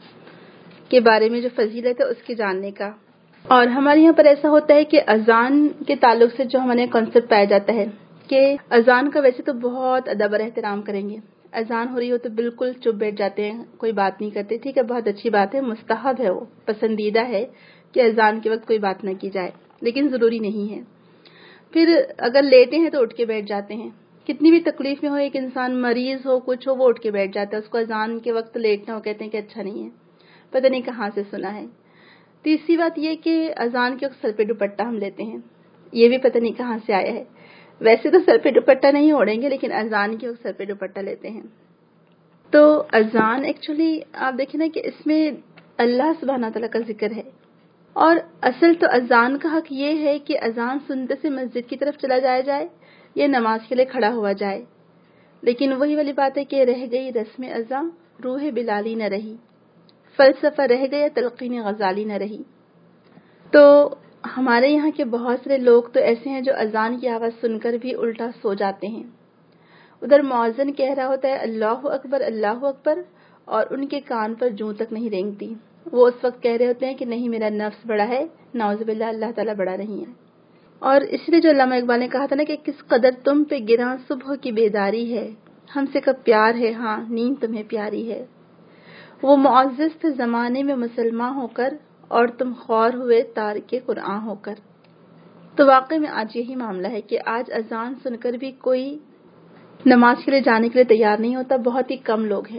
کے بارے میں جو فضیلت ہے اس کے جاننے کا۔ اور ہمارے یہاں پر ایسا ہوتا ہے کہ اذان کے تعلق سے جو ہمارے کانسیپٹ پایا جاتا ہے کہ اذان کا ویسے تو بہت ادب اور احترام کریں گے، اذان ہو رہی ہو تو بالکل چپ بیٹھ جاتے ہیں، کوئی بات نہیں کرتے، ٹھیک ہے، بہت اچھی بات ہے، مستحب ہے، وہ پسندیدہ ہے کہ اذان کے وقت کوئی بات نہ کی جائے، لیکن ضروری نہیں ہے۔ پھر اگر لیٹے ہیں تو اٹھ کے بیٹھ جاتے ہیں، کتنی بھی تکلیف میں ہو، ایک انسان مریض ہو کچھ ہو وہ اٹھ کے بیٹھ جاتا ہے، اس کو اذان کے وقت لیٹنا ہو کہتے ہیں کہ اچھا نہیں ہے، پتہ نہیں کہاں سے سنا ہے۔ تیسری بات یہ کہ اذان کے وقت سر پہ دوپٹہ ہم لیتے ہیں، یہ بھی پتہ نہیں کہاں سے آیا ہے۔ ویسے تو سر پہ دوپٹہ نہیں اوڑھیں گے، لیکن اذان کے وقت سر پہ دوپٹہ لیتے ہیں۔ تو اذان ایکچولی آپ دیکھیں نا کہ اس میں اللہ سبحانہ تعالیٰ کا ذکر ہے، اور اصل تو اذان کا حق یہ ہے کہ اذان سنتے سے مسجد کی طرف چلا جایا جائے یا نماز کے لیے کھڑا ہوا جائے، لیکن وہی والی بات ہے کہ رہ گئی رسم اذاں روح بلالی نہ رہی، فلسفہ رہ گیا تلقین غزالی نہ رہی۔ تو ہمارے یہاں کے بہت سارے لوگ تو ایسے ہیں جو اذان کی آواز سن کر بھی الٹا سو جاتے ہیں، ادھر مؤذن کہہ رہا ہوتا ہے اللہ اکبر اللہ اکبر اور ان کے کان پر جوں تک نہیں رینگتی، وہ اس وقت کہہ رہے ہوتے ہیں کہ نہیں میرا نفس بڑا ہے، نعوذ باللہ اللہ تعالیٰ بڑا نہیں ہے۔ اور اس لیے جو علامہ اقبال نے کہا تھا نا کہ کس قدر تم پہ گراں صبح کی بیداری ہے، ہم سے کب پیار ہے ہاں نیند تمہیں پیاری ہے، وہ معزز تھے زمانے میں مسلمان ہو کر اور تم خوار ہوئے تارک قرآن ہو کر۔ تو واقعی میں آج یہی معاملہ ہے کہ آج اذان سن کر بھی کوئی نماز کے لیے جانے کے لیے تیار نہیں ہوتا، بہت ہی کم لوگ ہیں۔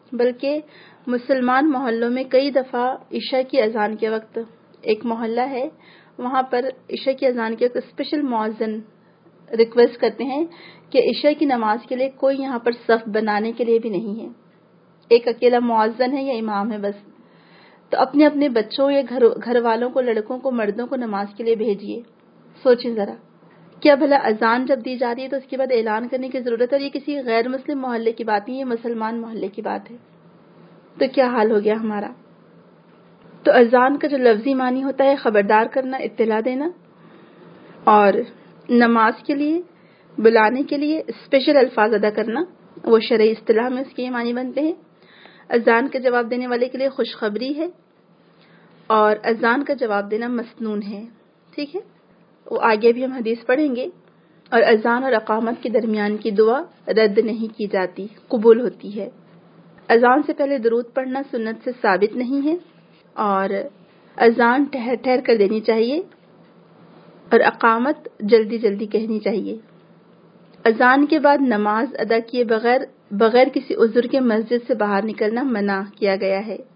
بلکہ مسلمان محلوں میں کئی دفعہ عشاء کی اذان کے وقت، ایک محلہ ہے وہاں پر عشاء کی اذان کے وقت اسپیشل مؤذن ریکویسٹ کرتے ہیں کہ عشاء کی نماز کے لیے کوئی یہاں پر صف بنانے کے لیے بھی نہیں ہے، ایک اکیلا مؤذن ہے یا امام ہے بس. تو اپنے اپنے بچوں یا گھر گھر والوں کو، لڑکوں کو، مردوں کو نماز کے لیے بھیجیے. سوچیں ذرا، کیا بھلا اذان جب دی جا رہی ہے تو اس کے بعد اعلان کرنے کی ضرورت ہے؟ اور یہ کسی غیر مسلم محلے کی بات نہیں، یہ مسلمان محلے کی بات ہے. تو کیا حال ہو گیا ہمارا؟ تو اذان کا جو لفظی معنی ہوتا ہے خبردار کرنا، اطلاع دینا، اور نماز کے لیے بلانے کے لیے اسپیشل الفاظ ادا کرنا، وہ شرعی اصطلاح میں اس کے یہ معنی بنتے ہیں. اذان کا جواب دینے والے کے لیے خوشخبری ہے، اور اذان کا جواب دینا مسنون ہے. ٹھیک ہے، وہ آگے بھی ہم حدیث پڑھیں گے. اور اذان اور اقامت کے درمیان کی دعا رد نہیں کی جاتی، قبول ہوتی ہے. اذان سے پہلے درود پڑھنا سنت سے ثابت نہیں ہے، اور اذان ٹھہر ٹھہر کر دینی چاہیے، اور اقامت جلدی جلدی کہنی چاہیے. اذان کے بعد نماز ادا کیے بغیر بغیر کسی عذر کے مسجد سے باہر نکلنا منع کیا گیا ہے.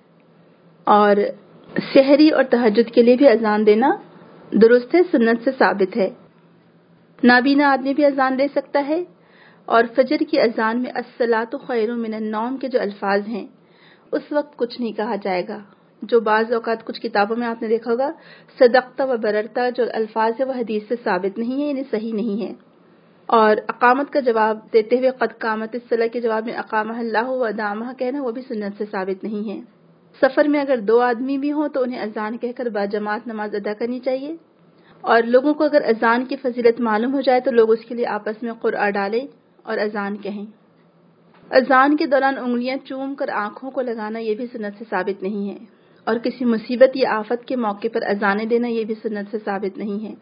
اور سحری اور تہجد کے لیے بھی اذان دینا درست ہے، سنت سے ثابت ہے. نابینا آدمی بھی اذان دے سکتا ہے. اور فجر کی اذان میں الصلاۃ خیر من النوم کے جو الفاظ ہیں اس وقت کچھ نہیں کہا جائے گا. جو بعض اوقات کچھ کتابوں میں آپ نے دیکھا ہوگا صدقت و بررتا، جو الفاظ ہے وہ حدیث سے ثابت نہیں ہے، یعنی صحیح نہیں ہے. اور اقامت کا جواب دیتے ہوئے قد قامت الصلاۃ کے جواب میں اقامہ اللہ و ادامہ کہنا وہ بھی سنت سے ثابت نہیں ہے. سفر میں اگر دو آدمی بھی ہوں تو انہیں اذان کہہ کر باجماعت نماز ادا کرنی چاہیے. اور لوگوں کو اگر اذان کی فضیلت معلوم ہو جائے تو لوگ اس کے لیے آپس میں قرعہ ڈالیں اور اذان کہیں. اذان کے دوران انگلیاں چوم کر آنکھوں کو لگانا یہ بھی سنت سے ثابت نہیں ہے. اور کسی مصیبت یا آفت کے موقع پر اذانیں دینا یہ بھی سنت سے ثابت نہیں ہے.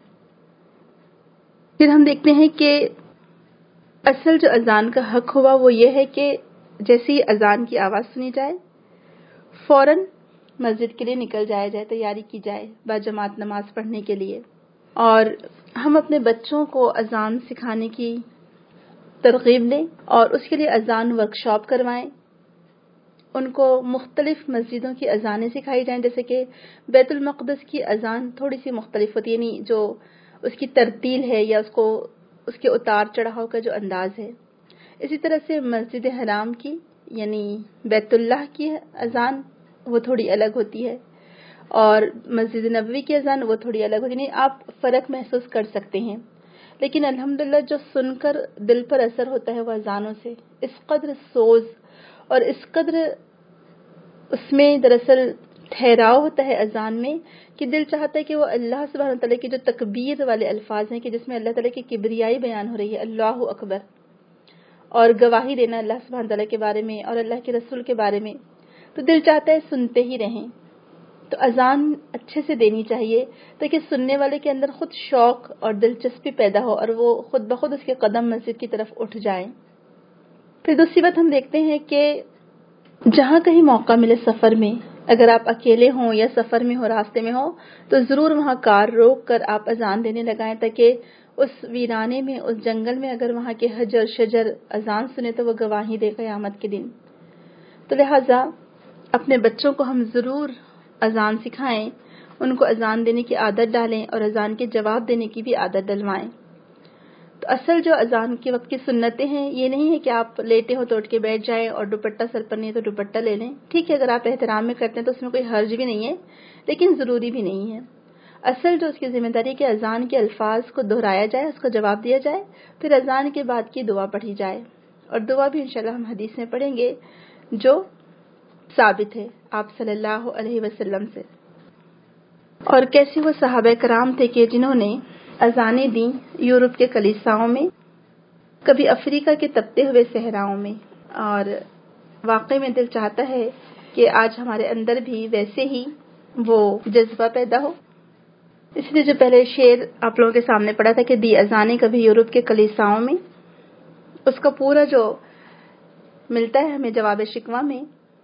پھر ہم دیکھتے ہیں کہ اصل جو اذان کا حق ہوا وہ یہ ہے کہ جیسے ہی اذان کی آواز سنی جائے فوراً مسجد کے لیے نکل جایا جائے، تیاری کی جائے باجماعت نماز پڑھنے کے لیے. اور ہم اپنے بچوں کو اذان سکھانے کی ترغیب دیں اور اس کے لیے اذان ورکشاپ کروائیں. ان کو مختلف مسجدوں کی اذانیں سکھائی جائیں، جیسے کہ بیت المقدس کی اذان تھوڑی سی مختلف ہوتی ہے، یعنی جو اس کی ترتیل ہے یا اس کو اس کے اتار چڑھاؤ کا جو انداز ہے. اسی طرح سے مسجد حرام کی یعنی بیت اللہ کی اذان وہ تھوڑی الگ ہوتی ہے، اور مسجد نبوی کی اذان وہ تھوڑی الگ ہوتی ہے. یعنی آپ فرق محسوس کر سکتے ہیں. لیکن الحمدللہ جو سن کر دل پر اثر ہوتا ہے وہ اذانوں سے اس قدر سوز اور اس قدر اس میں دراصل ٹھہراؤ ہوتا ہے اذان میں کہ دل چاہتا ہے کہ وہ اللہ سبحانہ تعالیٰ کی جو تکبیر والے الفاظ ہیں کہ جس میں اللہ تعالیٰ کی کبریائی بیان ہو رہی ہے، اللہ اکبر، اور گواہی دینا اللہ سبحانہ تعالیٰ کے بارے میں اور اللہ کے رسول کے بارے میں، تو دل چاہتا ہے سنتے ہی رہیں. تو اذان اچھے سے دینی چاہیے تاکہ سننے والے کے اندر خود شوق اور دلچسپی پیدا ہو اور وہ خود بخود اس کے قدم مسجد کی طرف اٹھ جائیں. پھر دوسری بات ہم دیکھتے ہیں کہ جہاں کہیں موقع ملے سفر میں، اگر آپ اکیلے ہوں یا سفر میں ہو، راستے میں ہو، تو ضرور وہاں کار روک کر آپ اذان دینے لگائیں تاکہ اس ویرانے میں، اس جنگل میں اگر وہاں کے حجر شجر اذان سنے تو وہ گواہی دے قیامت کے دن. تو لہٰذا اپنے بچوں کو ہم ضرور اذان سکھائیں، ان کو اذان دینے کی عادت ڈالیں اور اذان کے جواب دینے کی بھی عادت ڈلوائیں. تو اصل جو اذان کے وقت کی سنتیں ہیں یہ نہیں ہے کہ آپ لیٹے ہو تو اٹھ کے بیٹھ جائیں اور دوپٹہ سر پر نہیں ہے تو دوپٹہ لے لیں. ٹھیک ہے، اگر آپ احترام میں کرتے ہیں تو اس میں کوئی حرج بھی نہیں ہے، لیکن ضروری بھی نہیں ہے. اصل جو اس کی ذمہ داری ہے کہ اذان کے الفاظ کو دہرایا جائے، اس کو جواب دیا جائے، پھر اذان کے بعد کی دعا پڑھی جائے. اور دعا بھی انشاءاللہ ہم حدیث میں پڑھیں گے جو ثابت ہے آپ صلی اللہ علیہ وسلم سے. اور کیسے وہ صحابہ کرام تھے کہ جنہوں نے اذانیں دیں یورپ کے کلیساؤں میں، کبھی افریقہ کے تپتے ہوئے صحراؤں میں. اور واقعی میں دل چاہتا ہے کہ آج ہمارے اندر بھی ویسے ہی وہ جذبہ پیدا ہو. اس لیے جو پہلے شعر آپ لوگوں کے سامنے پڑا تھا کہ دی اذانیں کبھی یورپ کے کلیساؤں میں، اس کا پورا جو ملتا ہے ہمیں جواب شکوہ میں،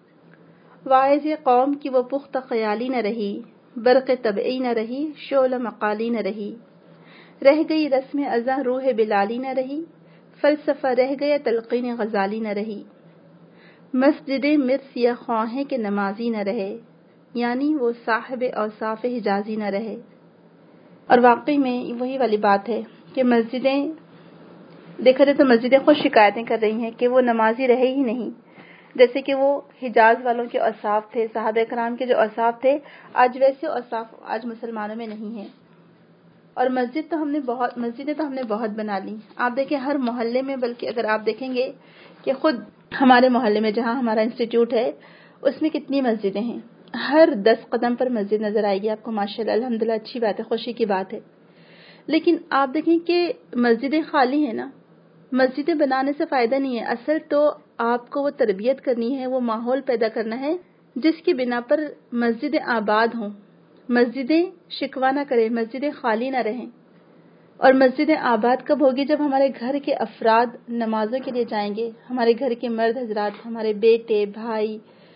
واعظ قوم کی وہ پختہ خیالی نہ رہی، برق طبعی نہ رہی، شعلہ مقالی نہ رہی، رہ گئی رسم ازاں روح بلالی نہ رہی، فلسفہ رہ گیا تلقین غزالی نہ رہی. مسجدیں مرس یا خواہیں کہ نمازی نہ رہے، یعنی وہ صاحب اوصاف حجازی نہ رہے۔ اور واقعی میں وہی والی بات ہے کہ مسجدیں دیکھا جائے تو مسجدیں خود شکایتیں کر رہی ہیں کہ وہ نمازی رہے ہی نہیں، جیسے کہ وہ حجاز والوں کے اوصاف تھے، صحابہ کرام کے جو اوصاف تھے، آج ویسے اوصاف آج مسلمانوں میں نہیں ہیں۔ اور مسجد تو ہم نے بہت مسجدیں تو ہم نے بہت بنا لی، آپ دیکھیں ہر محلے میں، بلکہ اگر آپ دیکھیں گے کہ خود ہمارے محلے میں جہاں ہمارا انسٹیٹیوٹ ہے اس میں کتنی مسجدیں ہیں، ہر دس قدم پر مسجد نظر آئے گی آپ کو، ماشاءاللہ الحمدللہ، اچھی بات ہے، خوشی کی بات ہے۔ لیکن آپ دیکھیں کہ مسجدیں خالی ہیں نا، مسجدیں بنانے سے فائدہ نہیں ہے، اصل تو آپ کو وہ تربیت کرنی ہے، وہ ماحول پیدا کرنا ہے جس کی بنا پر مسجدیں آباد ہوں، مسجدیں شکوہ نہ کریں، مسجدیں خالی نہ رہیں۔ اور مسجدیں آباد کب ہوگی؟ جب ہمارے گھر کے افراد نمازوں کے لیے جائیں گے، ہمارے گھر کے مرد حضرات، ہمارے بیٹے، بھائی،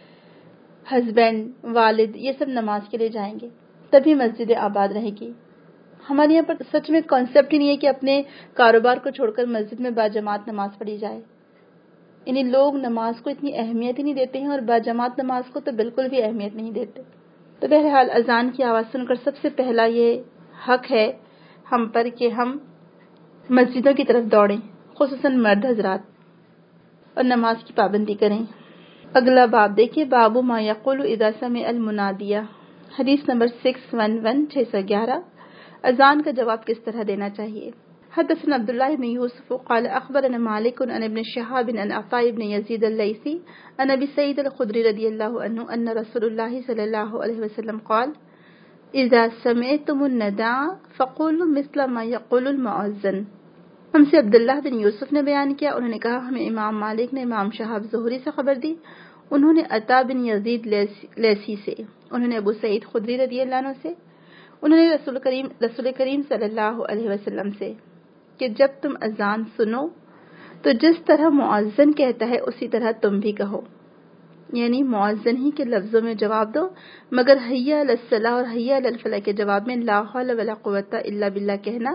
ہسبینڈ، والد، یہ سب نماز کے لیے جائیں گے، تبھی مسجدیں آباد رہے گی۔ ہمارے یہاں پر سچ میں کانسیپٹ ہی نہیں ہے کہ اپنے کاروبار کو چھوڑ کر مسجد میں باجماعت نماز پڑھی جائے، یعنی لوگ نماز کو اتنی اہمیت ہی نہیں دیتے ہیں، اور باجماعت نماز کو تو بالکل بھی اہمیت نہیں دیتے۔ تو بہرحال اذان کی آواز سن کر سب سے پہلا یہ حق ہے ہم پر کہ ہم مسجدوں کی طرف دوڑیں، خصوصاً مرد حضرات، اور نماز کی پابندی کریں۔ اگلا باب دیکھیے، باب ما یقول اذا سمع المنادیہ، حدیث نمبر سکس ون ون چھ سو گیارہ، اذان کا جواب کس طرح دینا چاہیے۔ حدثنا عبداللہ بن یوسف قال اخبرنا مالک عن ابن شہاب عن عطاء بن یزید اللیثی عن ابی سعید الخدری رضی اللہ عنہ ان رسول اللہ صلی اللہ علیہ وسلم قال اذا سمعتم النداء فقولوا مثل ما يقول المؤذن۔ ہم سے عبداللہ بن یوسف نے بیان کیا، انہوں نے کہا ہمیں امام مالک نے امام شہاب زہری سے خبر دی، انہوں نے عطاء بن یزید لیثی سے، انہوں نے ابو سعید خدری رضی اللہ عنہ سے، انہوں نے رسول کریم رسول کریم صلی اللہ علیہ وسلم سے کہ جب تم اذان سنو تو جس طرح مؤذن کہتا ہے اسی طرح تم بھی کہو، یعنی مؤذن ہی کے لفظوں میں جواب دو، مگر حی علی الصلاۃ اور حی علی الفلاح کے جواب میں لا حول ولا قوۃ الا باللہ کہنا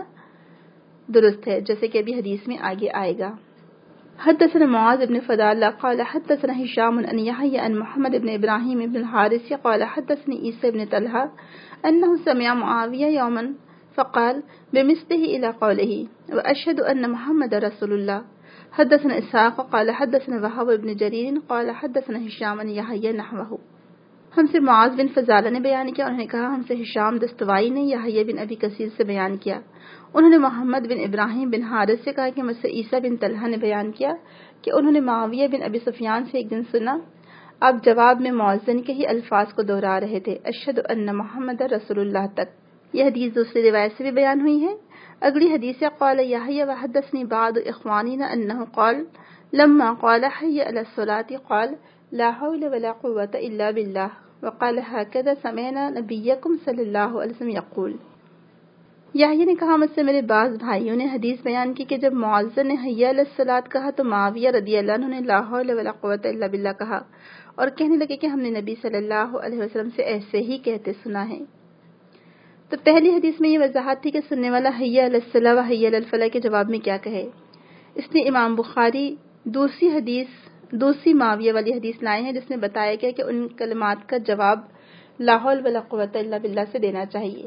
درست ہے، جیسے کہ ابھی حدیث میں آگے آئے گا۔ حدثنا معاذ بن فضالہ قال حدثنا هشام عن يحيى عن محمد بن ابراہیم بن الحارث قال حدثني عيسى بن طلحہ انه سمع معاویہ یوما فقال بمثله الى قوله واشهد ان محمد رسول الله۔ حدثنا اسحاق قال حدثنا وهب بن جرير قال حدثنا هشام عن يحيى نحوه۔ ہم سے معاذ بن فضالہ نے بیان کیا، انہوں نے کہا ہم سے ہشام دستوائی نے یحییٰ بن ابی کثیر سے بیان کیا، انہوں نے محمد بن ابراہیم بن حارث سے کہا کہ مجھ سے عیسیٰ بن طلحہ نے بیان کیا کہ انہوں نے معاویہ بن ابی سفیان سے ایک دن سنا، آپ جواب میں مؤذن کے ہی الفاظ کو دہرا رہے تھے، اشہد ان محمد رسول اللہ تک۔ یہ حدیث دوسری روایت سے بھی بیان ہوئی ہے۔ اگلی حدیث قال یحییٰ وحدثنی بعض اخواننا انہ قال لما قال حی علی الصلاۃ قال لا حول ولا قوة الا باللہ وقال هكذا سمعنا نبیکم صلی اللہ علیہ وسلم یقول۔ یحییٰ نے کہا مجھ سے میرے بعض بھائیوں نے حدیث بیان کی کہ جب مؤذن نے حی علی الصلاۃ کہا تو معاویہ رضی اللہ عنہ نے لا حول ولا قوة الا باللہ کہا، اور کہنے لگے کہ ہم نے نبی صلی اللہ علیہ وسلم سے ایسے ہی کہتے سنا ہے۔ تو پہلی حدیث میں یہ وضاحت تھی کہ سننے والا حی علی الصلاۃ و حی علی الفلاح کے جواب میں کیا کہے، اس نے امام بخاری دوسری حدیث دوسری معاویہ والی حدیث لائے ہیں جس میں بتایا گیا کہ ان کلمات کا جواب لا حول ولا قوة الا باللہ سے دینا چاہیے۔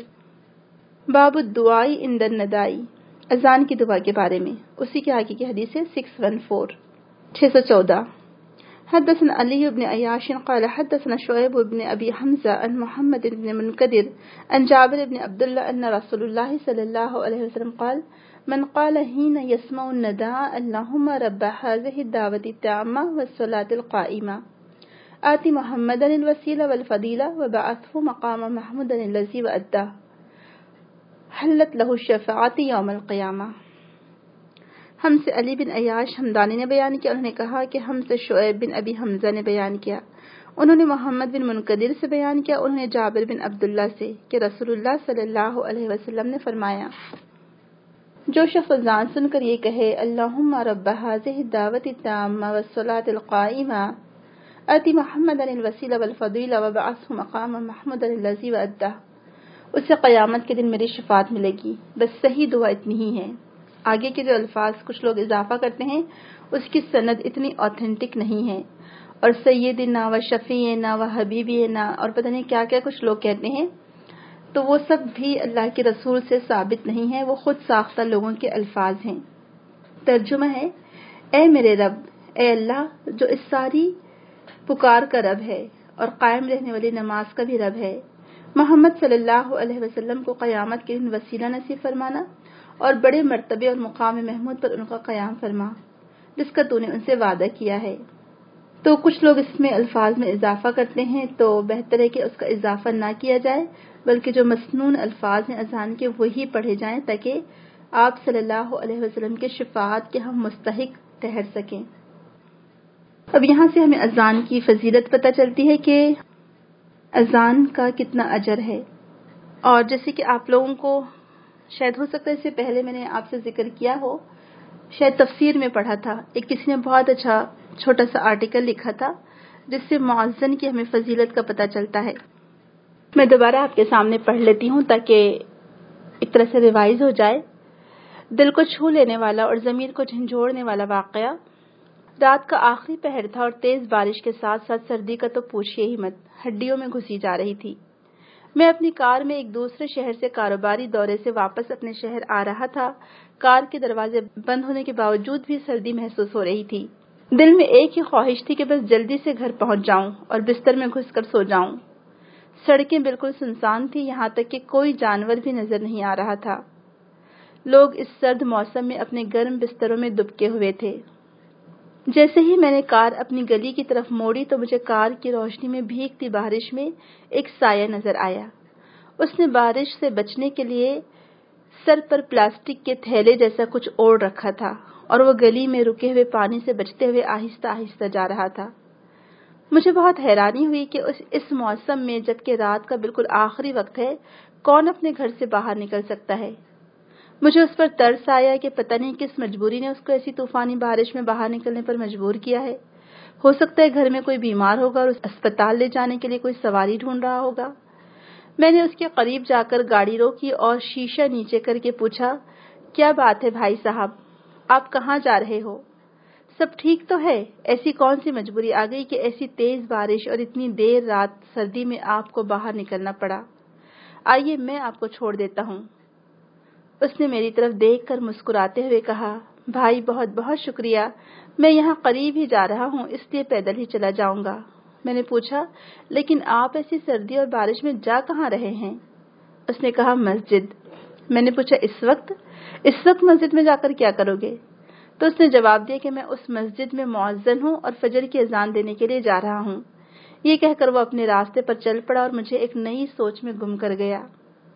باب الدعاء عند النداء، اذان کی دعا کے بارے میں، اسی کے آگے کی حدیث ہے سکس ون فور چھ سو چودہ۔ حدثنا علی بن عیاش قال حدثنا شعیب بن ابی حمزہ عن محمد بن منکدر عن جابر بن عبداللہ ان رسول اللہ صلی اللہ علیہ وسلم قال من قال حين يسمع النداء اللهم رب هذه الدعوة التامة والصلاة القائمة آت محمدا الوسيلة والفضيلة وبعثه مقاما محمودا الذي وعده حلت له الشفاعة يوم القيامة۔ ہم سے علی بن عیاش ہمدانی نے بیان کیا، انہوں نے کہا کہ ہم سے شعیب بن ابی حمزہ نے بیان کیا، انہوں نے محمد بن منکدر سے بیان کیا، انہوں نے جابر بن عبداللہ سے کہ رسول اللہ صلی اللہ علیہ وسلم نے فرمایا جو شخص اذان سن کر یہ کہے اللہم رب هذه الدعوة التامة والصلاة القائمة آتی محمدا الوسیلہ والفضیلہ وبعثه مقاما محمودا الذی وعدہ، اسے قیامت کے دن میری شفاعت ملے گی۔ بس صحیح دعا اتنی ہی ہے، آگے کے جو الفاظ کچھ لوگ اضافہ کرتے ہیں اس کی سند اتنی اوتھینٹک نہیں ہے، اور سیدنا و شفیعنا و حبیبنا اور پتہ نہیں کیا کیا کچھ لوگ کہتے ہیں، تو وہ سب بھی اللہ کے رسول سے ثابت نہیں ہے، وہ خود ساختہ لوگوں کے الفاظ ہیں۔ ترجمہ ہے، اے میرے رب، اے اللہ جو اس ساری پکار کا رب ہے اور قائم رہنے والی نماز کا بھی رب ہے، محمد صلی اللہ علیہ وسلم کو قیامت کے دن وسیلہ نصیب فرمانا اور بڑے مرتبے اور مقام محمود پر ان کا قیام فرما جس کا تو نے ان سے وعدہ کیا ہے۔ تو کچھ لوگ اس میں الفاظ میں اضافہ کرتے ہیں، تو بہتر ہے کہ اس کا اضافہ نہ کیا جائے، بلکہ جو مسنون الفاظ ہیں اذان کے وہی پڑھے جائیں تاکہ آپ صلی اللہ علیہ وسلم کے شفاعت کے ہم مستحق ٹھہر سکیں۔ اب یہاں سے ہمیں اذان کی فضیلت پتہ چلتی ہے کہ اذان کا کتنا اجر ہے، اور جیسے کہ آپ لوگوں کو شاید ہو سکتا ہے اس سے پہلے میں نے آپ سے ذکر کیا ہو، شاید تفسیر میں پڑھا تھا، ایک کسی نے بہت اچھا چھوٹا سا آرٹیکل لکھا تھا جس سے مؤذن کی ہمیں فضیلت کا پتہ چلتا ہے۔ میں دوبارہ آپ کے سامنے پڑھ لیتی ہوں تاکہ ایک طرح سے ریوائز ہو جائے۔ دل کو چھو لینے والا اور ضمیر کو جھنجھوڑنے والا واقعہ۔ رات کا آخری پہر تھا اور تیز بارش کے ساتھ ساتھ سردی کا تو پوچھئے ہی مت، ہڈیوں میں گھسی جا رہی تھی۔ میں اپنی کار میں ایک دوسرے شہر سے کاروباری دورے سے واپس اپنے شہر آ رہا تھا۔ کار کے دروازے بند ہونے کے باوجود بھی سردی محسوس ہو رہی تھی۔ دل میں ایک ہی خواہش تھی کہ بس جلدی سے گھر پہنچ جاؤں اور بستر میں گھس کر سو جاؤں۔ سڑکیں بالکل سنسان تھی، یہاں تک کہ کوئی جانور بھی نظر نہیں آ رہا تھا۔ لوگ اس سرد موسم میں اپنے گرم بستروں میں دبکے ہوئے تھے۔ جیسے ہی میں نے کار اپنی گلی کی طرف موڑی تو مجھے کار کی روشنی میں بھیگتی بارش میں ایک سایہ نظر آیا۔ اس نے بارش سے بچنے کے لیے سر پر پلاسٹک کے تھیلے جیسا کچھ اوڑھ رکھا تھا اور وہ گلی میں رکے ہوئے پانی سے بچتے ہوئے آہستہ آہستہ جا رہا تھا۔ مجھے بہت حیرانی ہوئی کہ اس موسم میں جبکہ رات کا بالکل آخری وقت ہے کون اپنے گھر سے باہر نکل سکتا ہے۔ مجھے اس پر ترس آیا کہ پتہ نہیں کس مجبوری نے اس کو ایسی طوفانی بارش میں باہر نکلنے پر مجبور کیا ہے۔ ہو سکتا ہے گھر میں کوئی بیمار ہوگا اور اسے اسپتال لے جانے کے لیے کوئی سواری ڈھونڈ رہا ہوگا۔ میں نے اس کے قریب جا کر گاڑی روکی اور شیشہ نیچے کر کے پوچھا، کیا بات ہے بھائی صاحب، آپ کہاں جا رہے ہو؟ سب ٹھیک تو ہے؟ ایسی کون سی مجبوری آ گئی کہ ایسی تیز بارش اور اتنی دیر رات سردی میں آپ کو باہر نکلنا پڑا؟ آئیے میں آپ کو چھوڑ دیتا ہوں۔ اس نے میری طرف دیکھ کر مسکراتے ہوئے کہا، بھائی بہت بہت شکریہ، میں یہاں قریب ہی جا رہا ہوں اس لیے پیدل ہی چلا جاؤں گا۔ میں نے پوچھا، لیکن آپ ایسی سردی اور بارش میں جا کہاں رہے ہیں؟ اس نے کہا، مسجد۔ میں نے پوچھا، اس وقت اس وقت مسجد میں جا کر کیا کرو گے؟ تو اس نے جواب دیا کہ میں اس مسجد میں مؤذن ہوں اور فجر کی اذان دینے کے لیے جا رہا ہوں۔ یہ کہہ کر وہ اپنے راستے پر چل پڑا اور مجھے ایک نئی سوچ میں گم کر گیا۔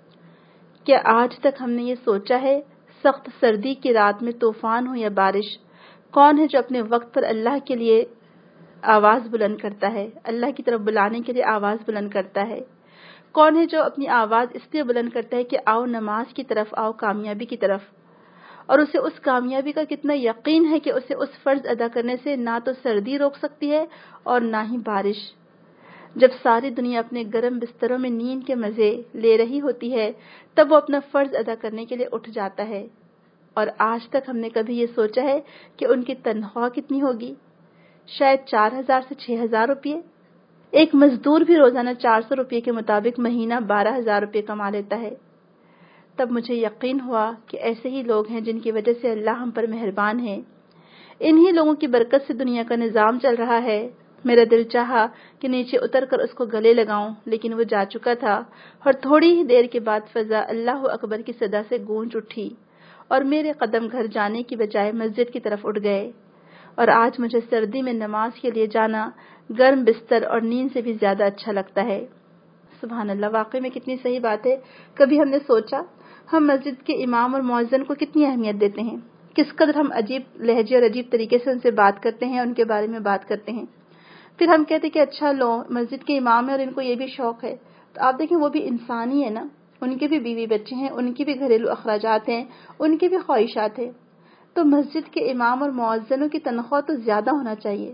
کیا آج تک ہم نے یہ سوچا ہے، سخت سردی کی رات میں طوفان ہو یا بارش، کون ہے جو اپنے وقت پر اللہ کے لیے آواز بلند کرتا ہے، اللہ کی طرف بلانے کے لیے آواز بلند کرتا ہے؟ کون ہے جو اپنی آواز اس لیے بلند کرتا ہے کہ آؤ نماز کی طرف، آؤ کامیابی کی طرف، اور اسے اس کامیابی کا کتنا یقین ہے کہ اسے اس فرض ادا کرنے سے نہ تو سردی روک سکتی ہے اور نہ ہی بارش۔ جب ساری دنیا اپنے گرم بستروں میں نیند کے مزے لے رہی ہوتی ہے تب وہ اپنا فرض ادا کرنے کے لیے اٹھ جاتا ہے۔ اور آج تک ہم نے کبھی یہ سوچا ہے کہ ان کی تنخواہ کتنی ہوگی؟ شاید چار ہزار سے چھ ہزار روپے۔ ایک مزدور بھی روزانہ چار سو روپے کے مطابق مہینہ بارہ ہزار روپے کما لیتا ہے۔ تب مجھے یقین ہوا کہ ایسے ہی لوگ ہیں جن کی وجہ سے اللہ ہم پر مہربان ہے۔ انہی لوگوں کی برکت سے دنیا کا نظام چل رہا ہے۔ میرا دل چاہا کہ نیچے اتر کر اس کو گلے لگاؤں، لیکن وہ جا چکا تھا اور تھوڑی ہی دیر کے بعد فضا اللہ اکبر کی صدا سے گونج اٹھی اور میرے قدم گھر جانے کی بجائے مسجد کی طرف اٹھ گئے۔ اور آج مجھے سردی میں نماز کے لیے جانا گرم بستر اور نیند سے بھی زیادہ اچھا لگتا ہے۔ سبحان اللہ، واقعی میں کتنی صحیح بات ہے۔ کبھی ہم نے سوچا ہم مسجد کے امام اور مؤذن کو کتنی اہمیت دیتے ہیں، کس قدر ہم عجیب لہجے اور عجیب طریقے سے ان سے بات کرتے ہیں، ان کے بارے میں بات کرتے ہیں۔ پھر ہم کہتے ہیں کہ اچھا لو مسجد کے امام ہیں اور ان کو یہ بھی شوق ہے، تو آپ دیکھیں وہ بھی انسان ہی ہے نا، ان کے بھی بیوی بچے ہیں، ان کی بھی گھریلو اخراجات ہیں، ان کی بھی خواہشات ہیں۔ تو مسجد کے امام اور مؤذنوں کی تنخواہ تو زیادہ ہونا چاہیے،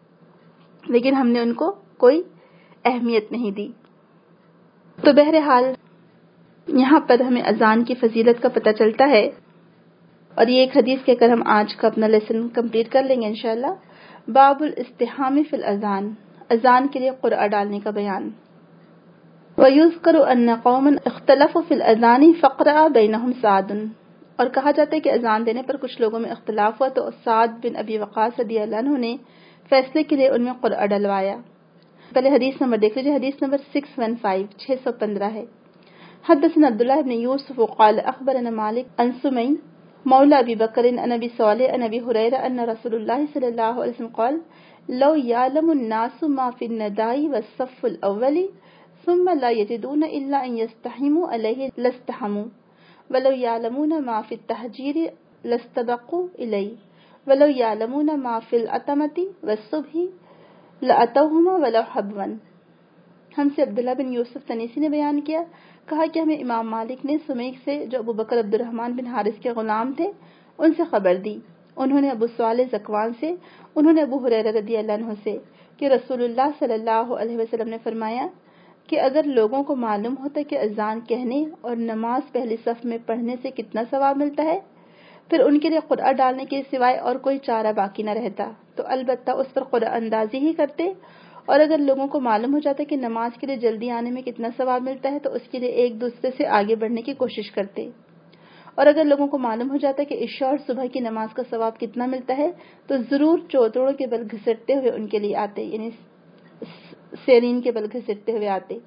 لیکن ہم نے ان کو کوئی اہمیت نہیں دی۔ تو بہرحال یہاں پر ہمیں اذان کی فضیلت کا پتہ چلتا ہے، اور یہ ایک حدیث کہہ کر ہم آج کا اپنا لیسن کمپلیٹ کر لیں گے انشاءاللہ۔ باب الاستحام فی الاذان، اذان کے لیے قرآن ڈالنے کا بیان۔ وَيُذْكَرُ أَنَّ قَوْمًا اخْتَلَفُوا فِي الْأَذَانِ فَقَرَأَ بَيْنَهُمْ سَعْدٌ، اور کہا جاتا ہے کہ اذان دینے پر کچھ لوگوں میں اختلاف ہوا تو سعد بن ابی وقاص رضی اللہ عنہ نے فیصلے کے لیے ان میں قرآن ڈلوایا۔ پہلے حدیث نمبر دیکھ لیجیے، حدیث نمبر سکس ون فائیو چھ سو پندرہ ہے۔ حدثنا عبداللہ بن یوسف قال اخبرنا مالک عن سمی مولا ابی بکر عن ابی صالح عن ابی ہریرہ ان رسول اللہ صلی اللہ علیہ وسلم قال لو یعلم الناس ما فی النداء والصف الاول ثم لا يجدون الا ان يستحموا علیہ لاستحموا ولو يعلمون ما فی التحجیر لاستبقوا الیہ ولو يعلمون ما فی العتمۃ والصبح لأتوهما ولو حبوا۔ ہم سے عبداللہ بن یوسف تنیسی نے بیان کیا، کہا کہ ہمیں امام مالک نے سمیک سے جو ابو بکر عبد الرحمن بن حارث کے غلام تھے ان سے خبر دی، انہوں نے ابو صالح زکوان سے، انہوں نے ابو ہریرہ رضی اللہ عنہ سے کہ رسول اللہ صلی اللہ علیہ وسلم نے فرمایا کہ اگر لوگوں کو معلوم ہوتا کہ اذان کہنے اور نماز پہلی صف میں پڑھنے سے کتنا ثواب ملتا ہے پھر ان کے لیے قرآن ڈالنے کے سوائے اور کوئی چارہ باقی نہ رہتا تو البتہ اس پر قرآن اندازی ہی کرتے، اور اگر لوگوں کو معلوم ہو جاتا کہ نماز کے لیے جلدی آنے میں کتنا ثواب ملتا ہے تو اس کے لیے ایک دوسرے سے آگے بڑھنے کی کوشش کرتے، اور اگر لوگوں کو معلوم ہو جاتا کہ عشاء اور صبح کی نماز کا ثواب کتنا ملتا ہے تو ضرور چوتڑوں کے بل گھسٹتے ہوئے ان کے لیے آتے، یعنی سیرین کے بل گھسٹتے ہوئے آتے۔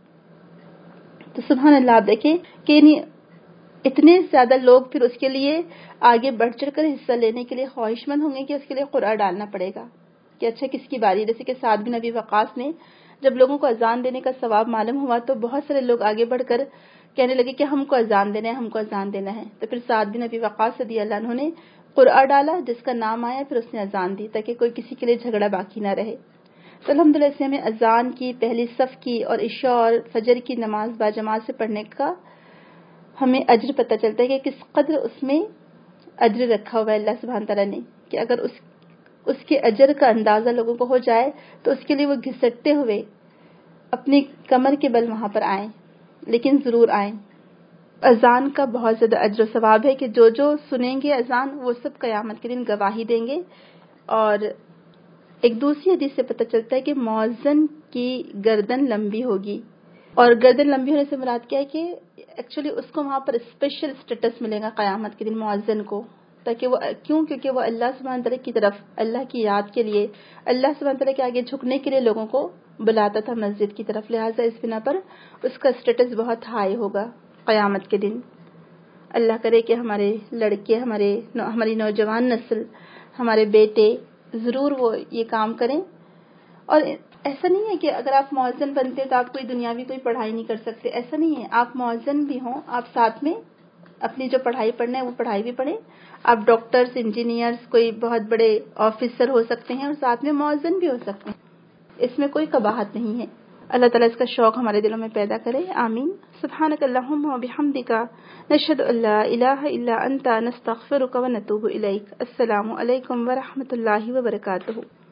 تو سبحان اللہ، آپ دیکھیں کہ اتنے زیادہ لوگ پھر اس کے لیے آگے بڑھ چڑھ کر حصہ لینے کے لیے خواہش مند ہوں گے کہ اس کے لیے قرآن ڈالنا پڑے گا کہ اچھا کس کی باری۔ جیسے کہ سعد بن ابی وقاص نے جب لوگوں کو اذان دینے کا ثواب معلوم ہوا تو بہت سارے لوگ آگے بڑھ کر کہنے لگے کہ ہم کو اذان دینا ہے، ہم کو اذان دینا ہے، تو پھر سعد بن ابی وقاص رضی اللہ عنہ نے قرآن ڈالا، جس کا نام آیا، پھر اس نے اذان دی تاکہ کوئی کسی کے لیے جھگڑا باقی نہ رہے۔ تو الحمدللہ اس میں ہمیں اذان کی، پہلی صف کی اور عشاء اور فجر کی نماز باجماعت سے پڑھنے کا ہمیں اجر پتہ چلتا ہے کہ کس قدر اس میں اجر رکھا ہوا ہے اللہ سبحانہ تعالیٰ نے، کہ اگر اس اس کے اجر کا اندازہ لوگوں کو ہو جائے تو اس کے لیے وہ گھسٹتے ہوئے اپنی کمر کے بل وہاں پر آئیں، لیکن ضرور آئیں۔ اذان کا بہت زیادہ اجر و ثواب ہے کہ جو جو سنیں گے اذان وہ سب قیامت کے دن گواہی دیں گے۔ اور ایک دوسری حدیث سے پتہ چلتا ہے کہ مؤذن کی گردن لمبی ہوگی، اور گردن لمبی ہونے سے مراد کیا ہے کہ ایکچولی اس کو وہاں پر اسپیشل اسٹیٹس ملے گا قیامت کے دن مؤذن کو، تاکہ وہ کیوں کیونکہ وہ اللہ سبحانہ تعالیٰ کی طرف، اللہ کی یاد کے لیے، اللہ سبحانہ تعالیٰ کے آگے جھکنے کے لیے لوگوں کو بلاتا تھا مسجد کی طرف، لہٰذا اس بنا پر اس کا اسٹیٹس بہت ہائی ہوگا قیامت کے دن۔ اللہ کرے کہ ہمارے لڑکے، ہمارے ہماری نوجوان نسل، ہمارے بیٹے ضرور وہ یہ کام کریں۔ اور ایسا نہیں ہے کہ اگر آپ مؤذن بنتے تو آپ کوئی دنیاوی کوئی پڑھائی نہیں کر سکتے، ایسا نہیں ہے، آپ مؤذن بھی ہوں، آپ ساتھ میں اپنی جو پڑھائی پڑھنا ہے وہ پڑھائی بھی پڑھیں، آپ ڈاکٹرز، انجینئرز، کوئی بہت بڑے آفیسر ہو سکتے ہیں اور ساتھ میں مؤذن بھی ہو سکتے ہیں، اس میں کوئی قباحت نہیں ہے۔ اللہ تعالیٰ اس کا شوق ہمارے دلوں میں پیدا کرے، آمین۔ سبحانک اللہم و بحمدک، نشہد ان لا الہ الا انت، نستغفرک و نتوب الیک۔ السلام علیکم ورحمۃ اللہ وبرکاتہ۔